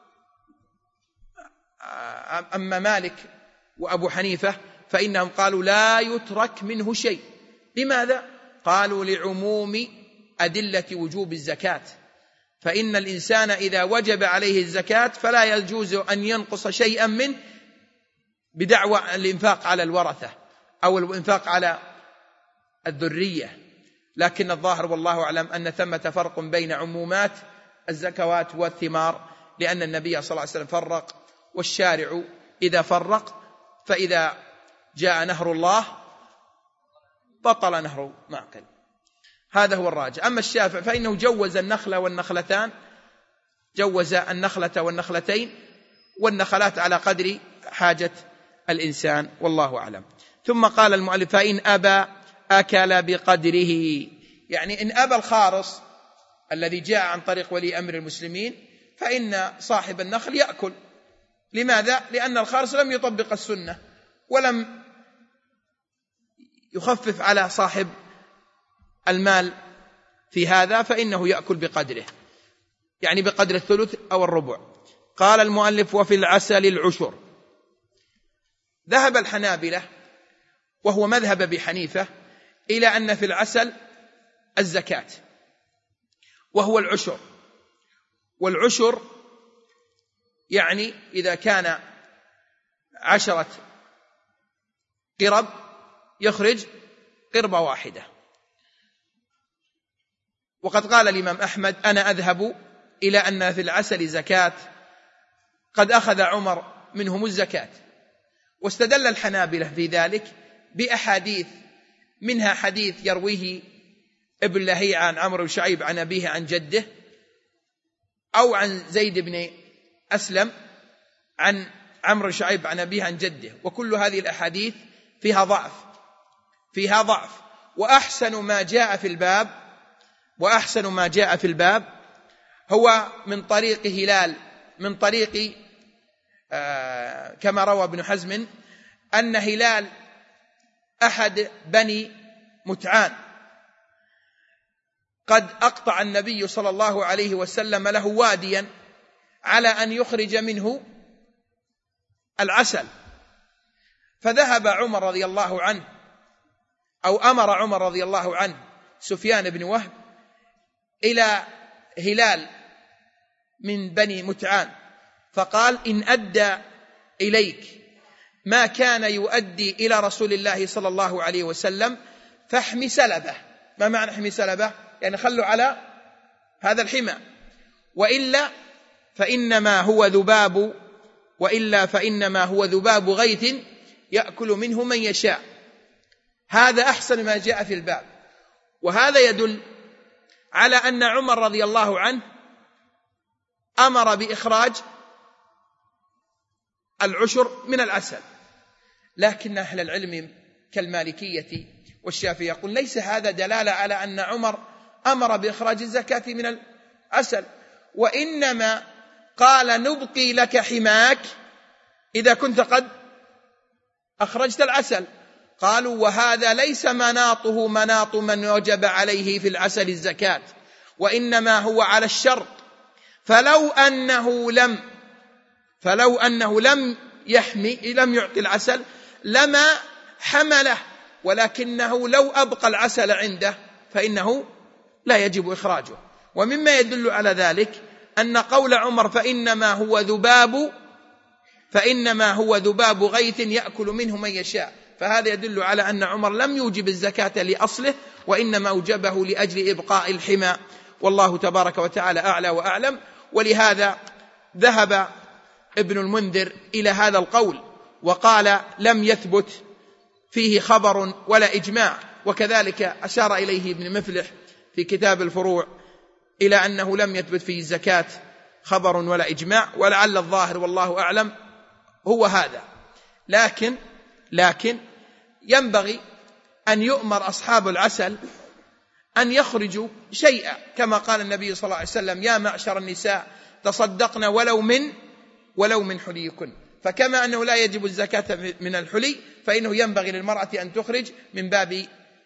أما مالك وأبو حنيفة فإنهم قالوا لا يترك منه شيء. لماذا؟ قالوا لعموم أدلة وجوب الزكاة، فإن الإنسان إذا وجب عليه الزكاة فلا يجوز أن ينقص شيئا منه بدعوى الإنفاق على الورثة أو الإنفاق على الذرية. لكن الظاهر والله أعلم أن ثمة فرق بين عمومات الزكوات والثمار، لأن النبي صلى الله عليه وسلم فرق، والشارع إذا فرق فإذا جاء نهر الله بطل نهر معقل. هذا هو الراجع. أما الشافعي فإنه جوز النخلة والنخلتان، جوز النخلة والنخلتين والنخلات على قدر حاجة الإنسان، والله أعلم. ثم قال المؤلف: فإن أبى أكل بقدره، يعني إن أبى الخارص الذي جاء عن طريق ولي أمر المسلمين فإن صاحب النخل يأكل. لماذا؟ لأن الخارص لم يطبق السنة ولم يخفف على صاحب المال في هذا، فإنه يأكل بقدره، يعني بقدر الثلث أو الربع. قال المؤلف: وفي العسل العشر. ذهب الحنابلة وهو مذهب أبي حنيفة إلى أن في العسل الزكاة وهو العشر، والعشر يعني إذا كان عشرة قرب يخرج قربة واحدة. وقد قال الإمام أحمد: أنا أذهب إلى أن في العسل زكاة، قد أخذ عمر منهم الزكاة. واستدل الحنابلة في ذلك بأحاديث، منها حديث يرويه ابن لهيعة عن عمرو بن شعيب عن أبيه عن جده، أو عن زيد بن أسلم عن عمرو بن شعيب عن أبيه عن جده، وكل هذه الأحاديث فيها ضعف فيها ضعف وأحسن ما جاء في الباب وأحسن ما جاء في الباب هو من طريق هلال، من طريق آه كما روى ابن حزم أن هلال أحد بني متعان قد أقطع النبي صلى الله عليه وسلم له واديا على أن يخرج منه العسل، فذهب عمر رضي الله عنه أو أمر عمر رضي الله عنه سفيان بن وهب إلى هلال من بني متعان، فقال: إن أدى إليك ما كان يؤدي إلى رسول الله صلى الله عليه وسلم فاحمي سلبه. ما معنى حمي سلبه؟ يعني خلوا على هذا الحمى، وإلا فإنما هو ذباب وإلا فإنما هو ذباب غيث يأكل منه من يشاء. هذا أحسن ما جاء في الباب. وهذا يدل على أن عمر رضي الله عنه أمر بإخراج العشر من العسل، لكن أهل العلم كالمالكية والشافعية يقول ليس هذا دلالة على أن عمر أمر بإخراج الزكاة من العسل، وإنما قال نبقي لك حماك إذا كنت قد أخرجت العسل. قالوا وهذا ليس مناطه مناط من وجب عليه في العسل الزكاة، وإنما هو على الشرط. فلو أنه لم فلو أنه لم يحمي لم يعطي العسل لما حمله، ولكنه لو أبقى العسل عنده فإنه لا يجب إخراجه. ومما يدل على ذلك أن قول عمر فإنما هو ذباب فإنما هو ذباب غيث يأكل منه من يشاء، فهذا يدل على أن عمر لم يوجب الزكاة لأصله، وإنما أوجبه لأجل إبقاء الحمى، والله تبارك وتعالى أعلى وأعلم. ولهذا ذهب ابن المنذر إلى هذا القول وقال لم يثبت فيه خبر ولا إجماع، وكذلك أشار إليه ابن مفلح في كتاب الفروع إلى أنه لم يثبت فيه الزكاة خبر ولا إجماع، ولعل الظاهر والله أعلم هو هذا. لكن لكن ينبغي أن يؤمر أصحاب العسل أن يخرجوا شيئا، كما قال النبي صلى الله عليه وسلم يا معشر النساء تصدقن ولو من ولو من حليكن. فكما أنه لا يجب الزكاة من الحلي، فإنه ينبغي للمرأة أن تخرج من باب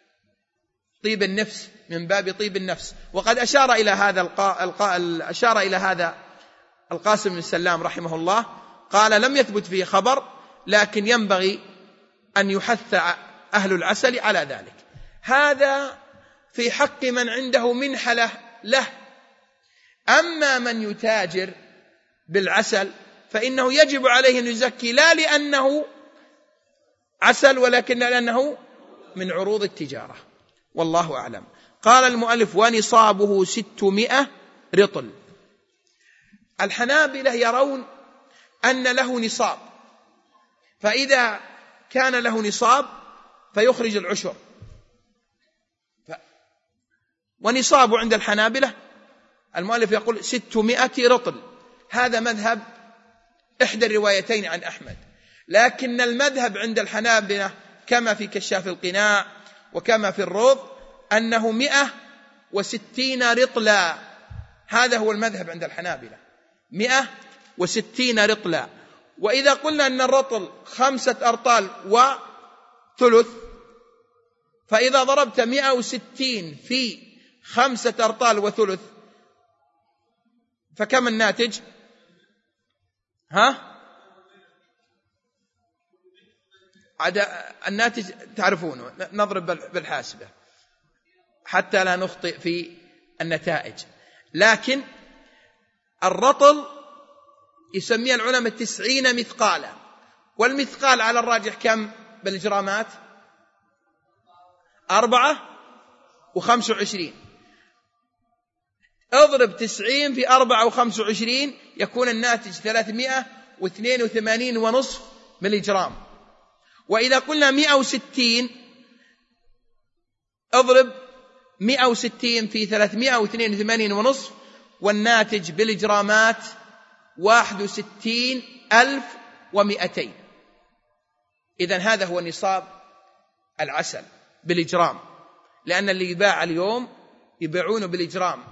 طيب النفس من باب طيب النفس. وقد أشار إلى هذا القا... القا... أشار إلى هذا القاسم بن سلام رحمه الله، قال لم يثبت فيه خبر، لكن ينبغي أن يحث أهل العسل على ذلك. هذا في حق من عنده منحلة له. أما من يتاجر بالعسل فإنه يجب عليه أن يزكي، لا لأنه عسل ولكن لأنه من عروض التجارة، والله أعلم. قال المؤلف ونصابه ستمائة رطل. الحنابلة يرون أن له نصاب، فإذا كان له نصاب فيخرج العشر. ف... ونصابه عند الحنابلة المؤلف يقول ستمائة رطل. هذا مذهب إحدى الروايتين عن أحمد، لكن المذهب عند الحنابلة كما في كشاف القناع وكما في الروض أنه مئة وستين رطلا. هذا هو المذهب عند الحنابلة، مئة وستين رطلا. وإذا قلنا أن الرطل خمسة أرطال وثلث، فإذا ضربت مئة وستين في خمسة أرطال وثلث فكم الناتج؟ ها؟ عدا الناتج تعرفونه، نضرب بالحاسبة حتى لا نخطئ في النتائج. لكن الرطل يسميه العلماء تسعين مثقالا، والمثقال على الراجح كم بالجرامات؟ أربعة وخمس وعشرين. اضرب تسعين في أربعة وخمس وعشرين يكون الناتج ثلاثمائة واثنين وثمانين ونصف مليجرام. وإذا قلنا مئة وستين اضرب مئة وستين في ثلاثمائة واثنين وثمانين ونصف، والناتج بالجرامات واحد وستين ألف ومئتين. إذن هذا هو نصاب العسل بالجرام، لأن اللي يباع اليوم يبيعونه بالجرام،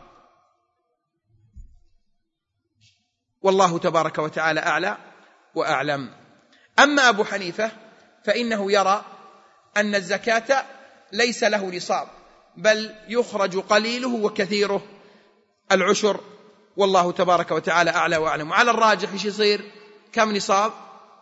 والله تبارك وتعالى أعلى وأعلم. أما أبو حنيفة فإنه يرى أن الزكاة ليس له نصاب، بل يخرج قليله وكثيره العشر، والله تبارك وتعالى أعلى وأعلم. وعلى الراجح إيش يصير؟ كم نصاب؟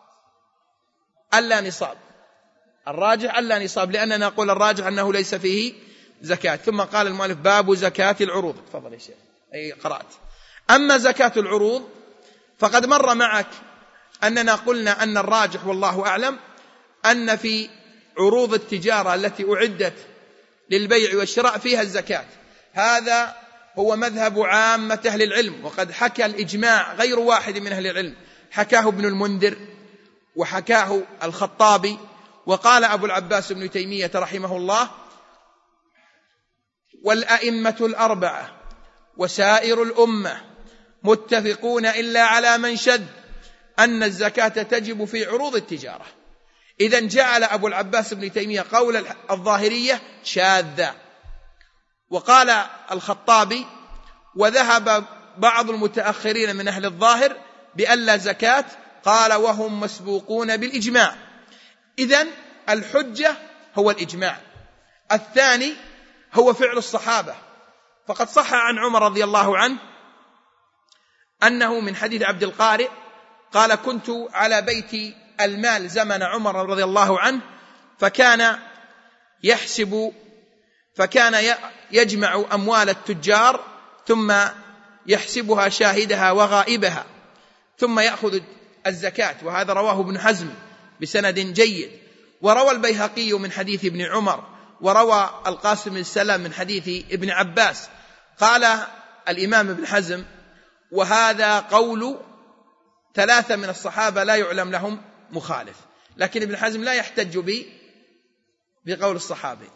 ألا نصاب. الراجح ألا نصاب، لأننا نقول الراجح أنه ليس فيه زكاة. ثم قال المؤلف باب زكاة العروض. تفضل يا شيخ. أي قرأت. أما زكاة العروض فقد مر معك أننا قلنا أن الراجح والله أعلم أن في عروض التجارة التي أعدت للبيع والشراء فيها الزكاة. هذا هو مذهب عامة أهل العلم، وقد حكى الإجماع غير واحد من أهل العلم، حكاه ابن المنذر وحكاه الخطابي، وقال أبو العباس ابن تيمية رحمه الله: والأئمة الأربعة وسائر الأمة متفقون إلا على من شذ أن الزكاة تجب في عروض التجارة. إذن جعل أبو العباس ابن تيمية قول الظاهرية شاذا. وقال الخطابي: وذهب بعض المتأخرين من أهل الظاهر بأن لا زكاة، قال وهم مسبوقون بالإجماع. إذن الحجة هو الإجماع. الثاني هو فعل الصحابة، فقد صح عن عمر رضي الله عنه أنه من حديث عبد القارئ قال: كنت على بيت المال زمن عمر رضي الله عنه، فكان يحسب فكان يجمع أموال التجار ثم يحسبها شاهدها وغائبها ثم يأخذ الزكاة. وهذا رواه ابن حزم بسند جيد، وروى البيهقي من حديث ابن عمر، وروى القاسم بن سلام من حديث ابن عباس. قال الإمام ابن حزم: وهذا قول ثلاثة من الصحابة لا يعلم لهم مخالف. لكن ابن حزم لا يحتج بي بقول الصحابي،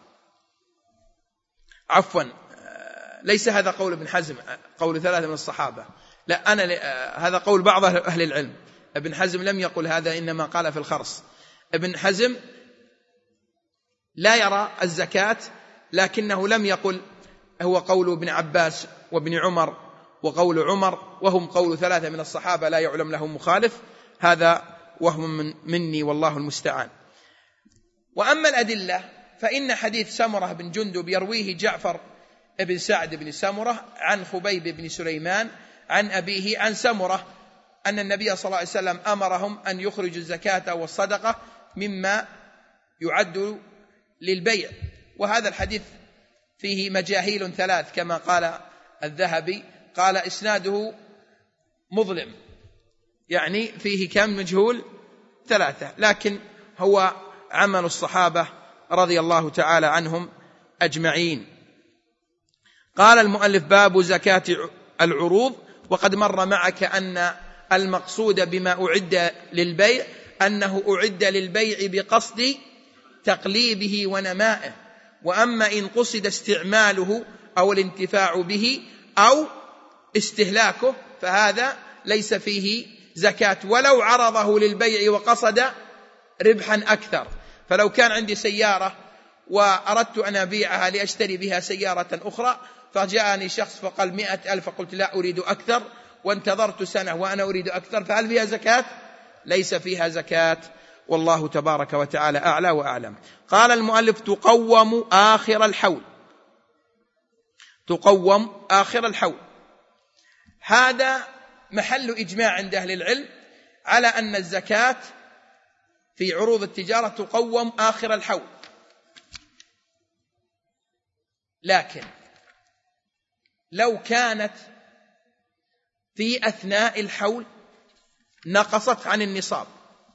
عفوا ليس هذا قول ابن حزم، قول ثلاثة من الصحابة، لا أنا هذا قول بعض أهل العلم. ابن حزم لم يقل هذا، إنما قال في الخرص. ابن حزم لا يرى الزكاة، لكنه لم يقل هو قول ابن عباس وابن عمر وقول عمر، وهم قول ثلاثة من الصحابة لا يعلم لهم مخالف. هذا وهم من مني والله المستعان. وأما الأدلة فإن حديث سمرة بن جندب يرويه جعفر بن سعد بن سمرة عن خبيب بن سليمان عن أبيه عن سمرة أن النبي صلى الله عليه وسلم أمرهم أن يخرجوا الزكاة والصدقة مما يعد للبيع. وهذا الحديث فيه مجاهيل ثلاث كما قال الذهبي، قال إسناده مظلم، يعني فيه كم مجهول؟ ثلاثة، لكن هو عمل الصحابة رضي الله تعالى عنهم أجمعين. قال المؤلف: باب زكاة العروض. وقد مر معك أن المقصود بما أعد للبيع أنه أعد للبيع بقصد تقليبه ونمائه، وأما إن قصد استعماله أو الانتفاع به أو استهلاكه فهذا ليس فيه زكاة، ولو عرضه للبيع وقصد ربحا أكثر. فلو كان عندي سيارة وأردت أن أبيعها لأشتري بها سيارة أخرى، فجاءني شخص فقال مئة ألف، فقلت لا أريد أكثر، وانتظرت سنة وأنا أريد أكثر، فهل فيها زكاة؟ ليس فيها زكاة، والله تبارك وتعالى أعلى وأعلم. قال المؤلف: تقوم آخر الحول. تقوم آخر الحول، هذا محل إجماع عند أهل العلم على أن الزكاة في عروض التجارة تقوم آخر الحول. لكن لو كانت في أثناء الحول نقصت عن النصاب،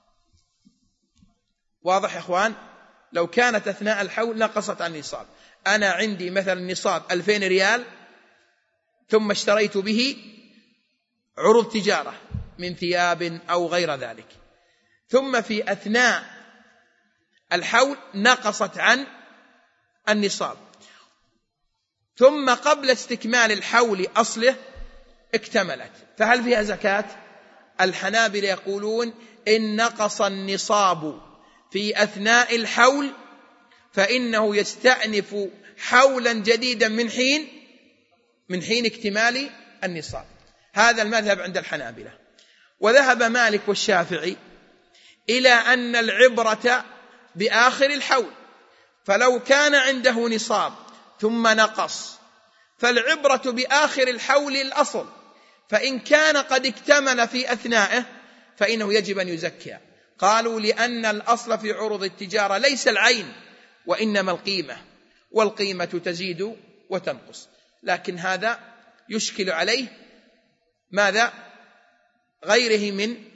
واضح يا إخوان؟ لو كانت أثناء الحول نقصت عن النصاب، أنا عندي مثلا نصاب ألفين ريال ثم اشتريت به عروض تجارة من ثياب أو غير ذلك، ثم في أثناء الحول نقصت عن النصاب، ثم قبل استكمال الحول أصله اكتملت، فهل فيها زكاة؟ الحنابلة يقولون إن نقص النصاب في أثناء الحول فإنه يستأنف حولا جديدا من حين من حين اكتمال النصاب. هذا المذهب عند الحنابلة. وذهب مالك والشافعي إلى أن العبرة بآخر الحول، فلو كان عنده نصاب ثم نقص فالعبرة بآخر الحول الأصل، فإن كان قد اكتمل في أثنائه فإنه يجب أن يزكي. قالوا لأن الأصل في عروض التجارة ليس العين وإنما القيمة، والقيمة تزيد وتنقص. لكن هذا يشكل عليه ماذا؟ غيره من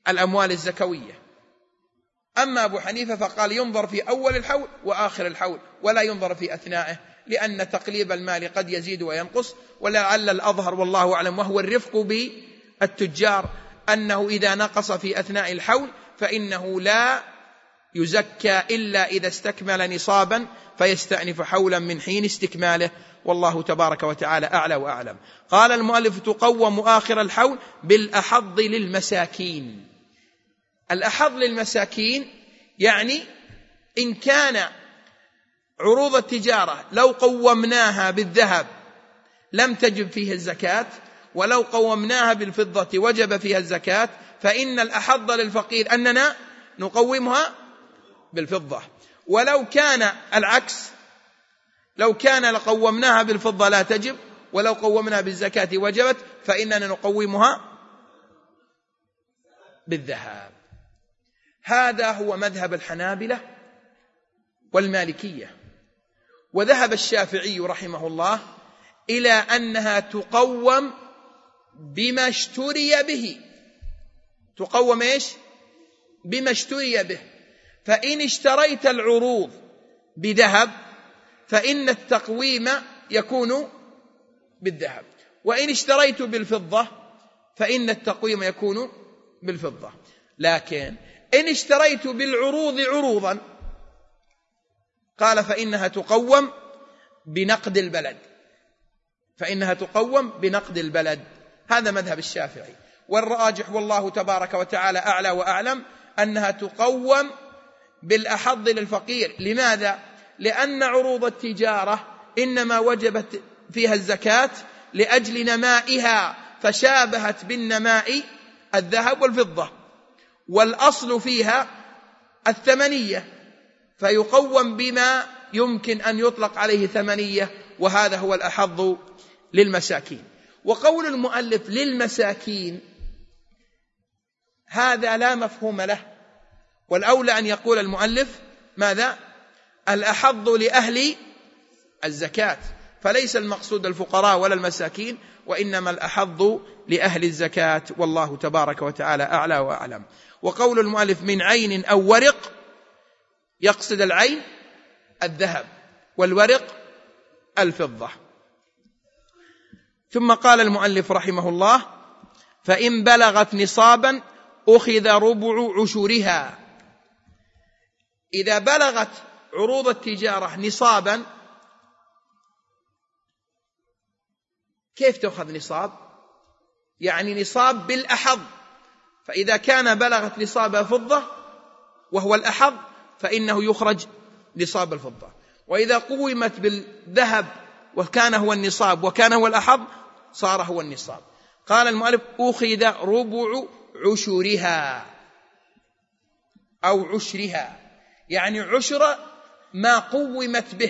الأموال الزكوية. أما أبو حنيفة فقال ينظر في أول الحول وآخر الحول ولا ينظر في أثنائه، لأن تقليب المال قد يزيد وينقص، ولعل الأظهر والله أعلم وهو الرفق بالتجار أنه إذا نقص في أثناء الحول فإنه لا يزكى إلا إذا استكمل نصابا فيستأنف حولا من حين استكماله، والله تبارك وتعالى أعلى وأعلم. قال المؤلف تقوم آخر الحول بالأحظ للمساكين. الأحظ للمساكين يعني إن كان عروض التجارة لو قومناها بالذهب لم تجب فيها الزكاة، ولو قومناها بالفضة وجب فيها الزكاة، فإن الأحظ للفقير أننا نقومها بالفضة. ولو كان العكس، لو كان لقومناها بالفضة لا تجب، ولو قومناها بالزكاة وجبت، فإننا نقومها بالذهب. هذا هو مذهب الحنابلة والمالكية. وذهب الشافعي رحمه الله إلى أنها تقوم بما اشتري به. تقوم إيش؟ بما اشتري به. فإن اشتريت العروض بذهب فإن التقويم يكون بالذهب، وإن اشتريت بالفضة فإن التقويم يكون بالفضة. لكن إن اشتريت بالعروض عروضا قال فإنها تقوم بنقد البلد، فإنها تقوم بنقد البلد. هذا مذهب الشافعي. والراجح والله تبارك وتعالى أعلى وأعلم أنها تقوم بالأحظ للفقير. لماذا؟ لأن عروض التجارة إنما وجبت فيها الزكاة لأجل نمائها، فشابهت بالنماء الذهب والفضة، والأصل فيها الثمنية، فيقوم بما يمكن أن يطلق عليه ثمنية، وهذا هو الأحظ للمساكين. وقول المؤلف للمساكين هذا لا مفهوم له، والأولى أن يقول المؤلف ماذا؟ الأحظ لأهل الزكاة، فليس المقصود الفقراء ولا المساكين، وإنما الأحظ لأهل الزكاة، والله تبارك وتعالى أعلى وأعلم. وقول المؤلف من عين أو ورق، يقصد العين الذهب والورق الفضة. ثم قال المؤلف رحمه الله فإن بلغت نصابا أخذ ربع عشرها. إذا بلغت عروض التجارة نصابا، كيف تأخذ نصاب؟ يعني نصاب بالأحظ. فإذا كان بلغت نصاب فضة وهو الأحظ فإنه يخرج نصاب الفضة، وإذا قومت بالذهب وكان هو النصاب وكان هو الأحظ صار هو النصاب. قال المؤلف أخذ ربع عشرها أو عشرها، يعني عشر ما قومت به.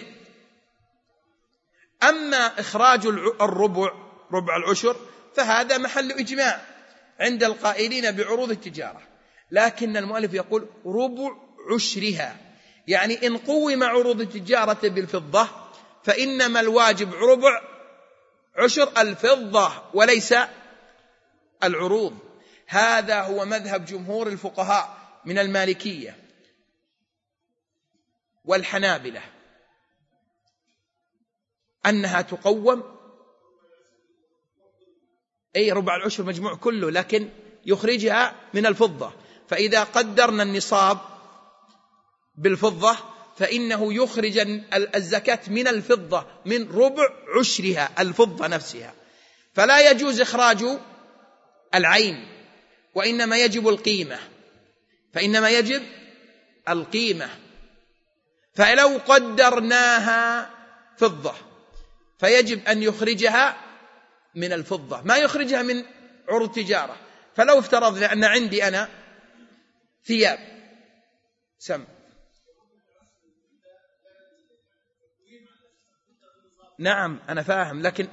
أما إخراج الربع ربع العشر فهذا محل إجماع عند القائلين بعروض التجارة، لكن المؤلف يقول ربع عشرها، يعني إن قوم عروض التجارة بالفضة فإنما الواجب ربع عشر الفضة وليس العروض. هذا هو مذهب جمهور الفقهاء من المالكية والحنابلة، أنها تقوم أي ربع العشر مجموع كله، لكن يخرجها من الفضة. فإذا قدرنا النصاب بالفضة فإنه يخرج الزكاة من الفضة من ربع عشرها الفضة نفسها، فلا يجوز إخراج العين، وإنما يجب القيمة، فإنما يجب القيمة. فلو قدرناها فضة فيجب أن يخرجها من الفضة، ما يخرجها من عروض تجارة. فلو افترضنا أن عندي أنا ثياب سم نعم أنا فاهم، لكن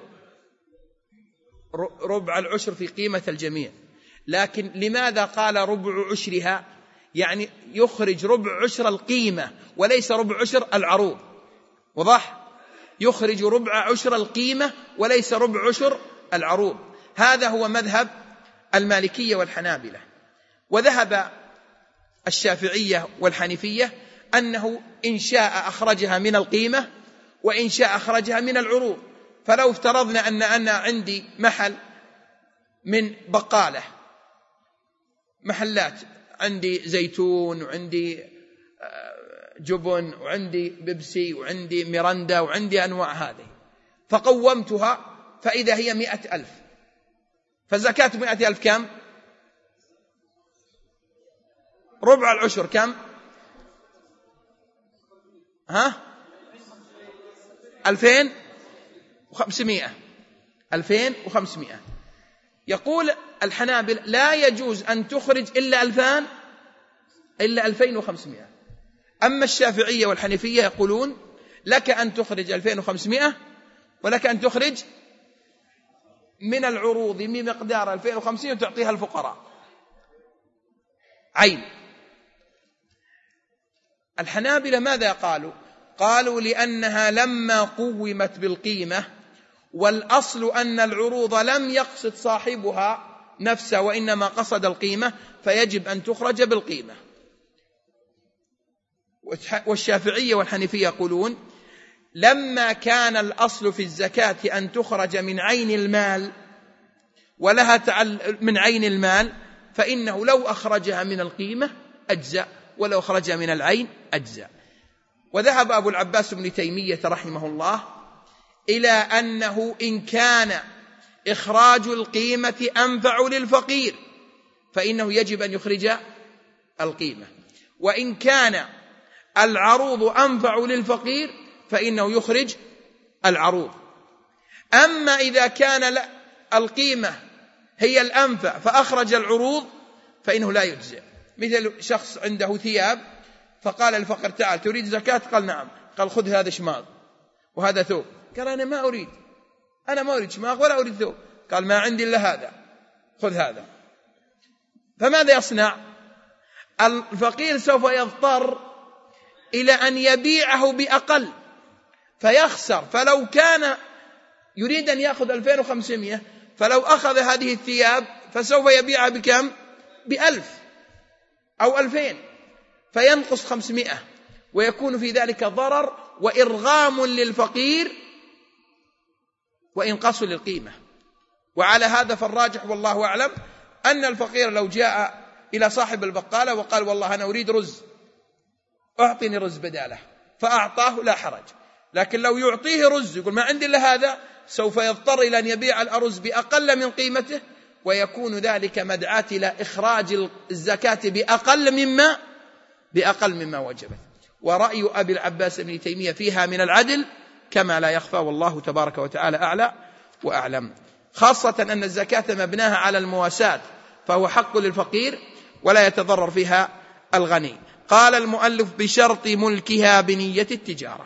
ربع العشر في قيمة الجميع. لكن لماذا قال ربع عشرها؟ يعني يخرج ربع عشر القيمة وليس ربع عشر العروض. وضح؟ يخرج ربع عشر القيمة وليس ربع عشر العروض. هذا هو مذهب المالكية والحنابلة. وذهب الشافعية والحنفية أنه إن شاء أخرجها من القيمة وإن شاء أخرجها من العروض. فلو افترضنا أن أنا عندي محل من بقالة، محلات، عندي زيتون وعندي جبن وعندي بيبسي وعندي ميرندا وعندي أنواع هذه، فقومتها فإذا هي مئة ألف، فزكاة مئة ألف كم؟ ربع العشر كم؟ ها؟ ألفين وخمسمائة. ألفين وخمسمائة. يقول الحنابل لا يجوز أن تخرج إلا ألفان إلا ألفين وخمسمائة. أما الشافعية والحنفية يقولون لك أن تخرج ألفين وخمسمائة ولك أن تخرج من العروض بمقدار ألفين وخمسمائة وتعطيها الفقراء عين. الحنابلة ماذا قالوا؟ قالوا لأنها لما قومت بالقيمة، والأصل أن العروض لم يقصد صاحبها نفسه وإنما قصد القيمة، فيجب أن تخرج بالقيمة. والشافعية والحنفية يقولون لما كان الأصل في الزكاة أن تخرج من عين المال ولها تعل من عين المال، فإنه لو أخرجها من القيمة أجزاء، ولو أخرجها من العين أجزاء. وذهب أبو العباس بن تيمية رحمه الله إلى أنه إن كان إخراج القيمة أنفع للفقير فإنه يجب أن يخرج القيمة، وإن كان العروض أنفع للفقير فإنه يخرج العروض. أما إذا كان القيمة هي الأنفع فأخرج العروض فإنه لا يجزئ. مثل شخص عنده ثياب فقال الفقير تعال تريد زكاة؟ قال نعم. قال خذ هذا شماغ وهذا ثوب. قال أنا ما أريد، أنا ما أريد شماغ ولا أريد ثوب. قال ما عندي إلا هذا، خذ هذا. فماذا يصنع؟ الفقير سوف يضطر إلى أن يبيعه بأقل فيخسر. فلو كان يريد أن يأخذ ألفين وخمسمائة فلو أخذ هذه الثياب فسوف يبيعها بكم؟ بألف أو ألفين، فينقص خمسمائة، ويكون في ذلك ضرر وإرغام للفقير وإنقاص للقيمة. وعلى هذا فالراجح والله أعلم أن الفقير لو جاء إلى صاحب البقالة وقال والله أنا أريد رز، أعطني رز بداله، فأعطاه لا حرج. لكن لو يعطيه رز يقول ما عندي إلا هذا، سوف يضطر إلى أن يبيع الأرز بأقل من قيمته، ويكون ذلك مدعاة إلى إخراج الزكاة بأقل مما بأقل مما وجبت. ورأي أبي العباس بن تيمية فيها من العدل كما لا يخفى، والله تبارك وتعالى أعلى وأعلم. خاصة أن الزكاة مبناها على المواساة، فهو حق للفقير ولا يتضرر فيها الغني. قال المؤلف بشرط ملكها بنية التجارة.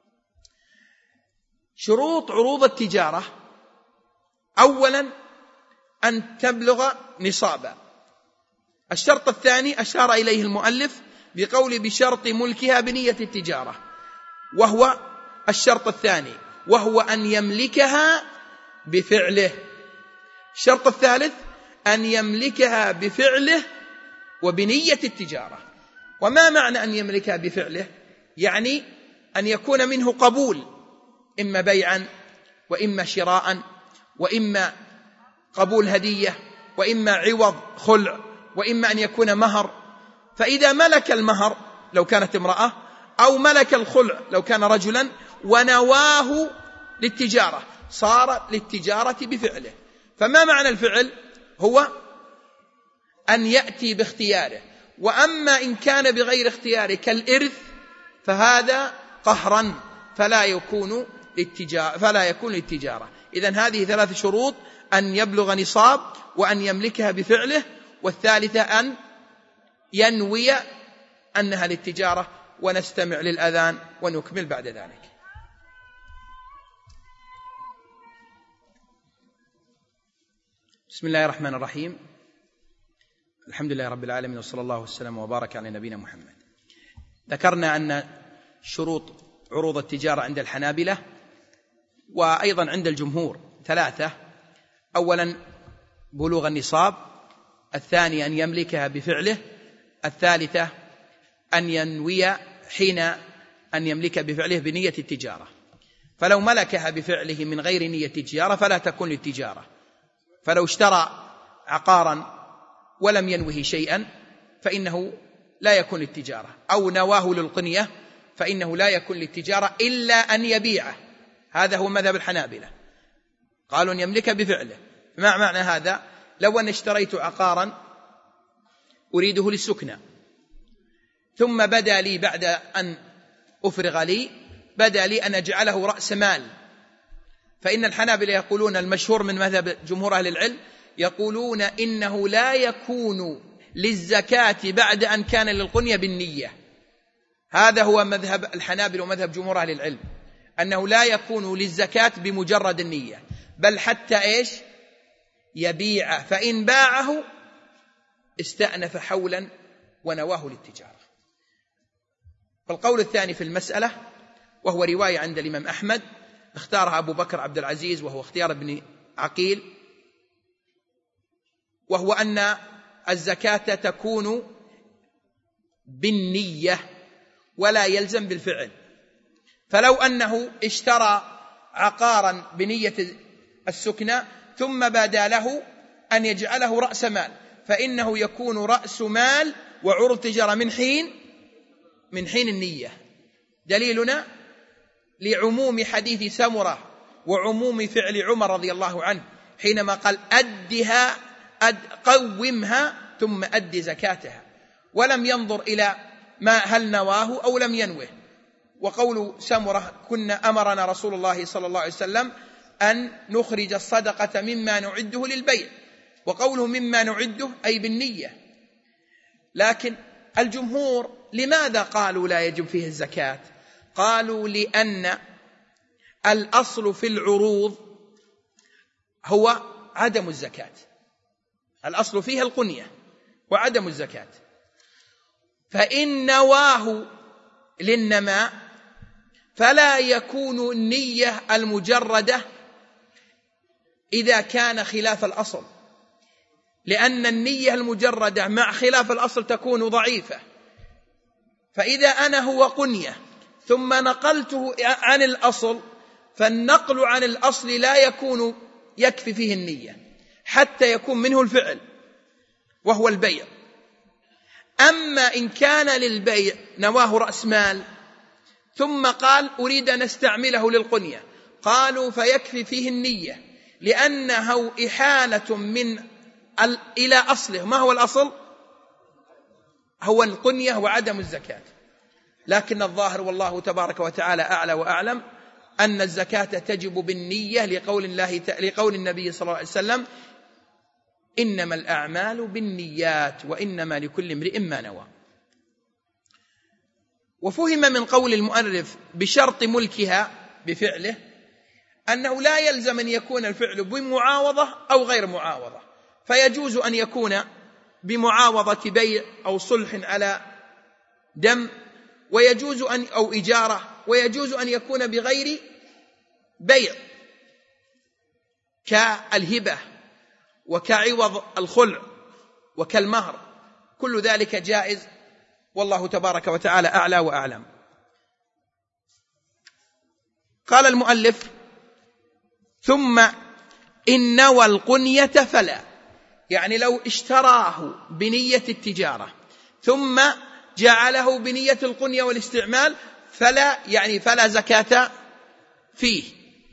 شروط عروض التجارة: أولا أن تبلغ نصابا. الشرط الثاني أشار إليه المؤلف بقول بشرط ملكها بنية التجارة، وهو الشرط الثاني، وهو أن يملكها بفعله. الشرط الثالث أن يملكها بفعله وبنية التجارة. وما معنى أن يملكها بفعله؟ يعني أن يكون منه قبول، إما بيعا وإما شراء وإما قبول هدية وإما عوض خلع وإما أن يكون مهر. فإذا ملك المهر لو كانت امرأة أو ملك الخلع لو كان رجلا ونواه للتجارة صار للتجارة بفعله. فما معنى الفعل؟ هو أن يأتي باختياره. وأما إن كان بغير اختياره كالإرث فهذا قهرا فلا يكون للتجارة فلا يكون للتجارة. إذن هذه ثلاث شروط: أن يبلغ نصاب، وأن يملكها بفعله، والثالثة أن ينوي أنها للتجارة. ونستمع للأذان ونكمل بعد ذلك. بسم الله الرحمن الرحيم. الحمد لله رب العالمين، وصلى الله وسلم وبارك على نبينا محمد. ذكرنا أن شروط عروض التجارة عند الحنابلة وأيضا عند الجمهور ثلاثة: أولا بلوغ النصاب، الثاني أن يملكها بفعله، الثالثة أن ينوي حين أن يملك بفعله بنية التجارة. فلو ملكها بفعله من غير نية التجارة فلا تكون للتجارة. فلو اشترى عقارا ولم ينوه شيئا فإنه لا يكون للتجارة، أو نواه للقنية فإنه لا يكون للتجارة إلا أن يبيعه. هذا هو مذهب الحنابلة، قالوا أن يملك بفعله. ما معنى هذا؟ لو أن اشتريت عقارا أريده للسكنى، ثم بدا لي بعد أن أفرغ لي بدا لي أن أجعله رأس مال، فإن الحنابلة يقولون المشهور من مذهب جمهور أهل العلم يقولون إنه لا يكون للزكاة بعد أن كان للقنية بالنية. هذا هو مذهب الحنابلة ومذهب جمهور أهل العلم، أنه لا يكون للزكاة بمجرد النية، بل حتى إيش يبيع، فإن باعه استأنف حولا ونواه للتجارة. فالقول الثاني في المسألة، وهو رواية عند الإمام أحمد اختارها أبو بكر عبد العزيز وهو اختيار ابن عقيل، وهو أن الزكاة تكون بالنية ولا يلزم بالفعل. فلو أنه اشترى عقارا بنية السكنى ثم بدا له أن يجعله رأس مال فإنه يكون رأس مال وعروض تجارة من حين من حين النية. دليلنا لعموم حديث سمرة وعموم فعل عمر رضي الله عنه حينما قال أدها أد قومها ثم أد زكاتها، ولم ينظر إلى ما هل نواه أو لم ينوه. وقول سمرة كنا أمرنا رسول الله صلى الله عليه وسلم أن نخرج الصدقة مما نعده للبيع، وقوله مما نعده أي بالنية. لكن الجمهور لماذا قالوا لا يجب فيه الزكاة؟ قالوا لأن الأصل في العروض هو عدم الزكاة، الأصل فيها القنية وعدم الزكاة، فإن نواه للنماء فلا يكون النية المجردة إذا كان خلاف الأصل، لأن النية المجردة مع خلاف الأصل تكون ضعيفة. فإذا أنا هو قنية ثم نقلته عن الأصل، فالنقل عن الأصل لا يكون يكفي فيه النية حتى يكون منه الفعل وهو البيع. أما إن كان للبيع نواه رأس مال ثم قال أريد أن استعمله للقنية، قالوا فيكفي فيه النية، لأنه إحالة من إلى أصله. ما هو الأصل؟ هو القنية وعدم الزكاة. لكن الظاهر والله تبارك وتعالى أعلى وأعلم أن الزكاة تجب بالنية لقول الله لقول النبي صلى الله عليه وسلم إنما الأعمال بالنيات وإنما لكل امرئ ما نوى. وفهم من قول المؤلف بشرط ملكها بفعله أنه لا يلزم أن يكون الفعل بمعاوضة أو غير معاوضة، فيجوز أن يكون بمعاوضة بيع أو صلح على دم، ويجوز أن أو إجارة، ويجوز أن يكون بغير بيع كالهبة وكعوض الخلع وكالمهر، كل ذلك جائز، والله تبارك وتعالى أعلى وأعلم. قال المؤلف ثم إن نوى القنية فلا، يعني لو اشتراه بنية التجارة ثم جعله بنية القنية والاستعمال فلا، يعني فلا زكاة فيه.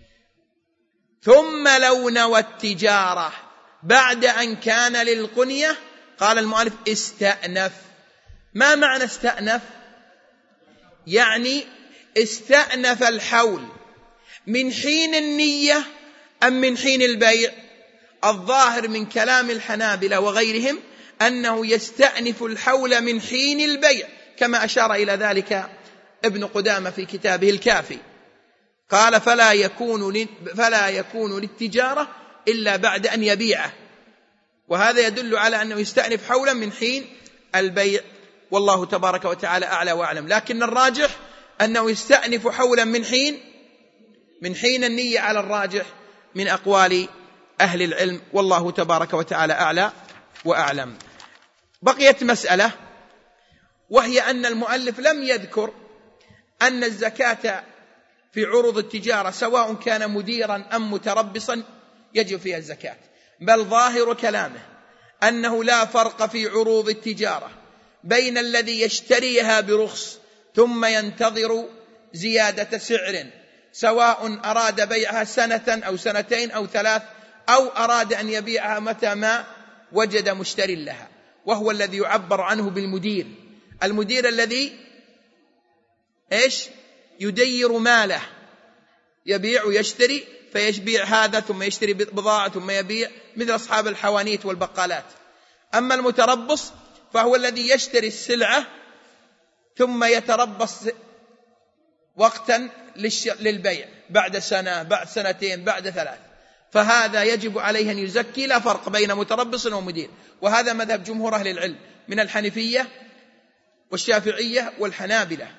ثم لو نوى التجارة بعد أن كان للقنية، قال المؤلف استأنف. ما معنى استأنف؟ يعني استأنف الحول من حين النية أم من حين البيع؟ الظاهر من كلام الحنابلة وغيرهم أنه يستأنف الحول من حين البيع، كما أشار إلى ذلك ابن قدامة في كتابه الكافي، قال فلا يكون فلا يكون للتجارة إلا بعد أن يبيعه، وهذا يدل على أنه يستأنف حولا من حين البيع، والله تبارك وتعالى أعلى وأعلم. لكن الراجح أنه يستأنف حولا من حين من حين النية على الراجح من أقوال أهل العلم، والله تبارك وتعالى أعلى وأعلم. بقيت مسألة، وهي أن المؤلف لم يذكر أن الزكاة في عروض التجارة سواء كان مديرا أم متربصا يجب فيها الزكاة، بل ظاهر كلامه أنه لا فرق في عروض التجارة بين الذي يشتريها برخص ثم ينتظر زيادة سعر، سواء أراد بيعها سنة أو سنتين أو ثلاث، أو أراد أن يبيعها متى ما وجد مشتري لها، وهو الذي يعبر عنه بالمدير. المدير الذي إيش يدير ماله، يبيع ويشتري، فيبيع هذا ثم يشتري بضاعة ثم يبيع، مثل أصحاب الحوانيت والبقالات. أما المتربص فهو الذي يشتري السلعة ثم يتربص وقتا للبيع بعد سنة بعد سنتين بعد ثلاث، فهذا يجب عليه أن يزكي، لا فرق بين متربص ومدير. وهذا مذهب جمهور أهل العلم من الحنفية والشافعية والحنابلة.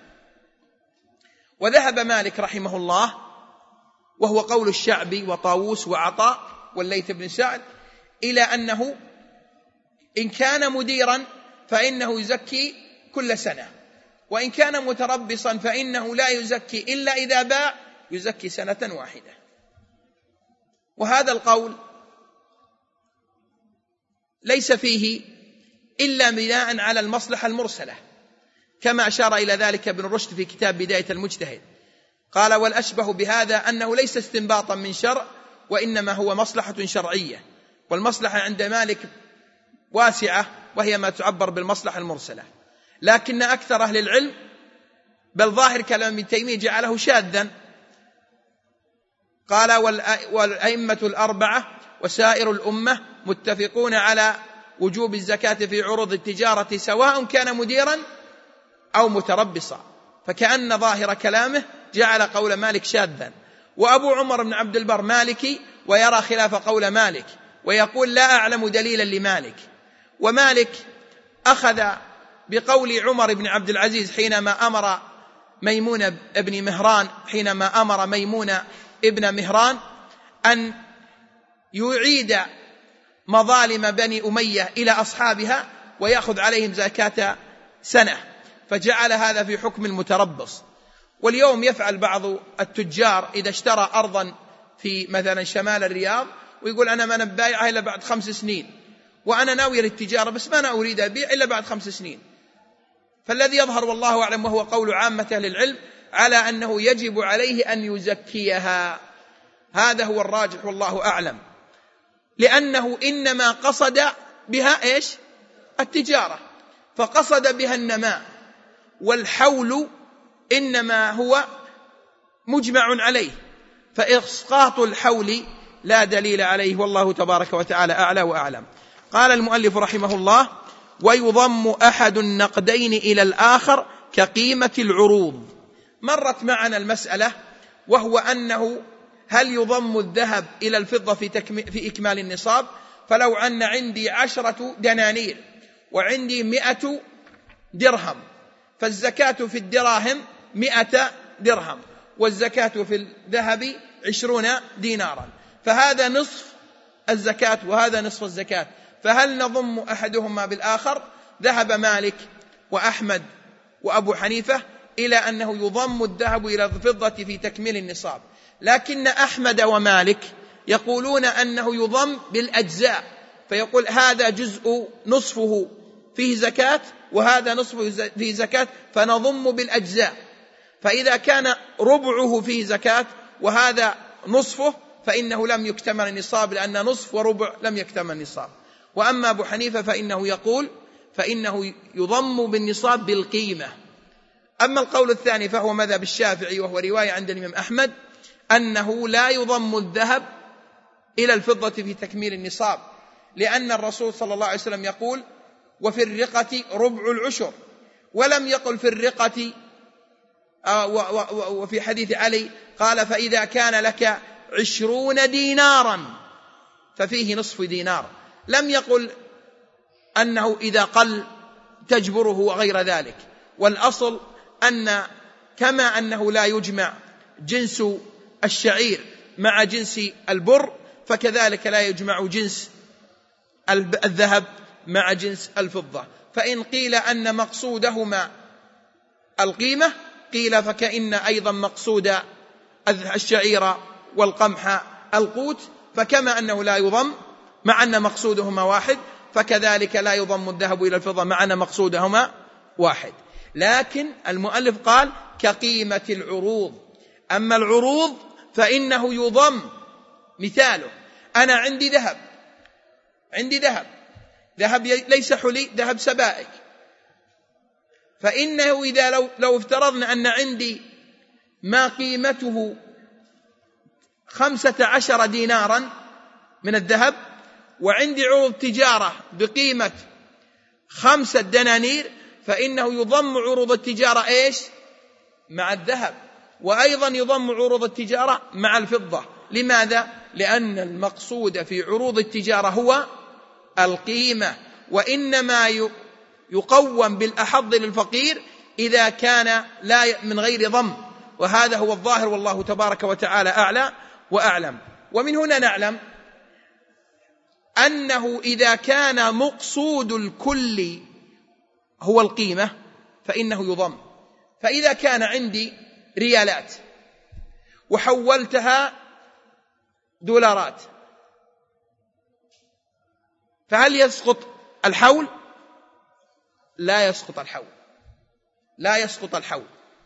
وذهب مالك رحمه الله، وهو قول الشعبي وطاووس وعطاء والليث بن سعد، إلى أنه إن كان مديرا فإنه يزكي كل سنة، وإن كان متربصا فإنه لا يزكي إلا إذا باع، يزكي سنة واحدة. وهذا القول ليس فيه إلا بناء على المصلحة المرسلة، كما أشار إلى ذلك ابن رشد في كتاب بداية المجتهد. قال: والأشبه بهذا أنه ليس استنباطا من شرع، وإنما هو مصلحة شرعية، والمصلحة عند مالك واسعة، وهي ما تعبر بالمصلحة المرسلة. لكن أكثر أهل العلم، بل ظاهر كلام ابن تيمية، جعله شاذا. قال: والأئمة الأربعة وسائر الأمة متفقون على وجوب الزكاة في عروض التجارة سواء كان مديرا أو متربصا، فكأن ظاهر كلامه جعل قول مالك شاذا. وأبو عمر بن عبد البر مالكي، ويرى خلاف قول مالك، ويقول: لا أعلم دليلا لمالك. ومالك أخذ بقول عمر بن عبد العزيز حينما أمر ميمون ابن مهران حينما أمر ميمون ابن مهران أن يعيد مظالم بني أمية إلى أصحابها ويأخذ عليهم زكاة سنة، فجعل هذا في حكم المتربص. واليوم يفعل بعض التجار إذا اشترى أرضا في مثلا شمال الرياض ويقول: أنا ما نبايعها إلا بعد خمس سنين، وأنا ناوي للتجارة بس ما أنا أريد أبيع إلا بعد خمس سنين. فالذي يظهر والله أعلم، وهو قول عامة أهل العلم، على أنه يجب عليه أن يزكيها. هذا هو الراجح والله أعلم، لأنه إنما قصد بها إيش؟ التجارة، فقصد بها النماء، والحول إنما هو مجمع عليه، فإسقاط الحول لا دليل عليه، والله تبارك وتعالى أعلى وأعلم. قال المؤلف رحمه الله: ويضم أحد النقدين إلى الآخر كقيمة العروض. مرت معنا المسألة، وهو أنه هل يضم الذهب إلى الفضة في, في إكمال النصاب؟ فلو أن عندي عشرة دنانير وعندي مئة درهم، فالزكاة في الدراهم مئة درهم، والزكاة في الذهب عشرون دينارا، فهذا نصف الزكاة وهذا نصف الزكاة، فهل نضم أحدهما بالآخر؟ ذهب مالك وأحمد وأبو حنيفة إلى أنه يضم الذهب إلى الفضة في تكميل النصاب، لكن أحمد ومالك يقولون أنه يضم بالأجزاء، فيقول هذا جزء نصفه فيه زكاة وهذا نصفه فيه زكاة، فنضم بالأجزاء، فإذا كان ربعه فيه زكاة وهذا نصفه فإنه لم يكتمل النصاب، لأن نصف وربع لم يكتمل النصاب. وأما أبو حنيفة فإنه يقول فإنه يضم بالنصاب بالقيمة. أما القول الثاني فهو مذهب الشافعي، وهو رواية عند الإمام أحمد، أنه لا يضم الذهب إلى الفضة في تكميل النصاب، لأن الرسول صلى الله عليه وسلم يقول: وفي الرقة ربع العشر، ولم يقل في الرقة وفي حديث علي قال: فإذا كان لك عشرون دينارا ففيه نصف دينار، لم يقل أنه إذا قل تجبره وغير ذلك. والأصل أن كما أنه لا يجمع جنس الشعير مع جنس البر، فكذلك لا يجمع جنس الذهب مع جنس الفضة. فإن قيل أن مقصودهما القيمة قيل فكأن أيضا مقصود الشعير والقمح القوت، فكما أنه لا يضم مع أن مقصودهما واحد فكذلك لا يضم الذهب إلى الفضة مع أن مقصودهما واحد. لكن المؤلف قال كقيمة العروض. أما العروض فإنه يضم، مثاله أنا عندي ذهب، عندي ذهب ذهب ليس حلي، ذهب سبائك، فإنه إذا لو, لو افترضنا أن عندي ما قيمته خمسة عشر دينارا من الذهب وعندي عروض تجارة بقيمة خمسة دنانير، فإنه يضم عروض التجارة إيش؟ مع الذهب، وأيضا يضم عروض التجارة مع الفضة. لماذا؟ لأن المقصود في عروض التجارة هو القيمة، وإنما يقوم بالأحظ للفقير إذا كان لا من غير ضم، وهذا هو الظاهر والله تبارك وتعالى أعلى وأعلم. ومن هنا نعلم أنه إذا كان مقصود الكل هو القيمة فإنه يضم. فإذا كان عندي ريالات وحولتها دولارات فهل يسقط الحول؟ لا يسقط الحول، لا يسقط الحول.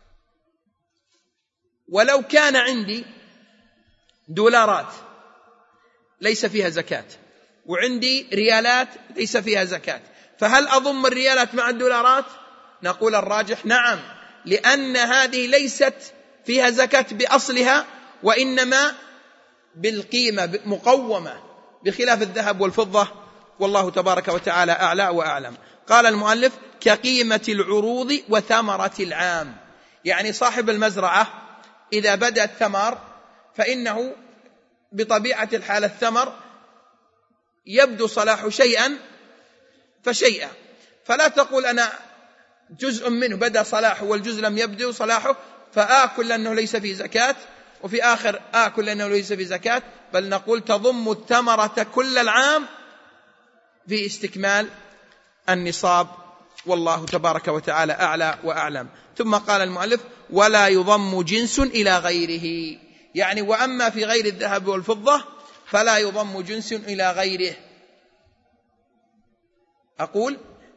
ولو كان عندي دولارات ليس فيها زكاة وعندي ريالات ليس فيها زكاة، فهل أضم الريالات مع الدولارات؟ نقول الراجح نعم، لأن هذه ليست فيها زكاة بأصلها وإنما بالقيمة مقومة، بخلاف الذهب والفضة والله تبارك وتعالى أعلى وأعلم. قال المؤلف كقيمة العروض وثمرة العام، يعني صاحب المزرعة إذا بدأ الثمر فإنه بطبيعة الحال الثمر يبدو صلاح شيئا فشيئا، فلا تقول أنا جزء منه بدأ صلاحه والجزء لم يبدو صلاحه فآكل لأنه ليس فيه زكاة وفي آخر آكل لأنه ليس فيه زكاة، بل نقول تضم الثمرة كل العام في استكمال النصاب والله تبارك وتعالى أعلى وأعلم. ثم قال المؤلف ولا يضم جنس إلى غيره، يعني وأما في غير الذهب والفضة فلا يضم جنس إلى غيره. أقول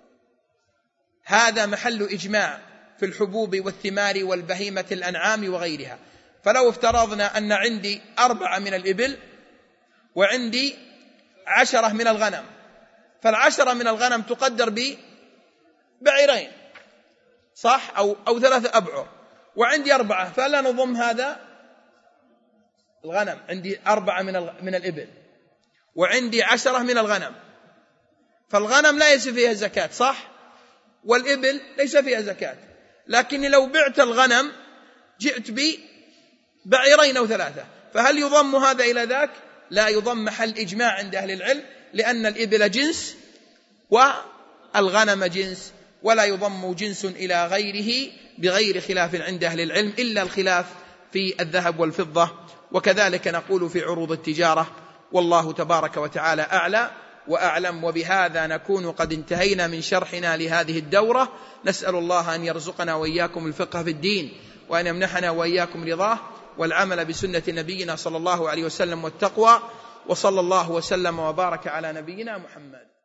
هذا محل إجماع في الحبوب والثمار والبهيمة الأنعام وغيرها. فلو افترضنا أن عندي أربعة من الإبل وعندي عشرة من الغنم، فالعشرة من الغنم تقدر ببعيرين صح أو, أو ثلاثة أبعر، وعندي أربعة، فلا نضم هذا الغنم، عندي أربعة من, من الإبل وعندي عشرة من الغنم، فالغنم لا ليس فيها زكاة صح، والإبل ليس فيها زكاة، لكني لو بعت الغنم جئت ببعيرين أو ثلاثة، فهل يضم هذا إلى ذاك؟ لا يضم، محل إجماع عند أهل العلم، لأن الإبل جنس والغنم جنس، ولا يضم جنس إلى غيره بغير خلاف عند أهل العلم إلا الخلاف في الذهب والفضة. وكذلك نقول في عروض التجارة والله تبارك وتعالى أعلى وأعلم. وبهذا نكون قد انتهينا من شرحنا لهذه الدورة. نسأل الله أن يرزقنا وإياكم الفقه في الدين، وأن يمنحنا وإياكم رضاه والعمل بسنة نبينا صلى الله عليه وسلم والتقوى، وصلى الله وسلم وبارك على نبينا محمد.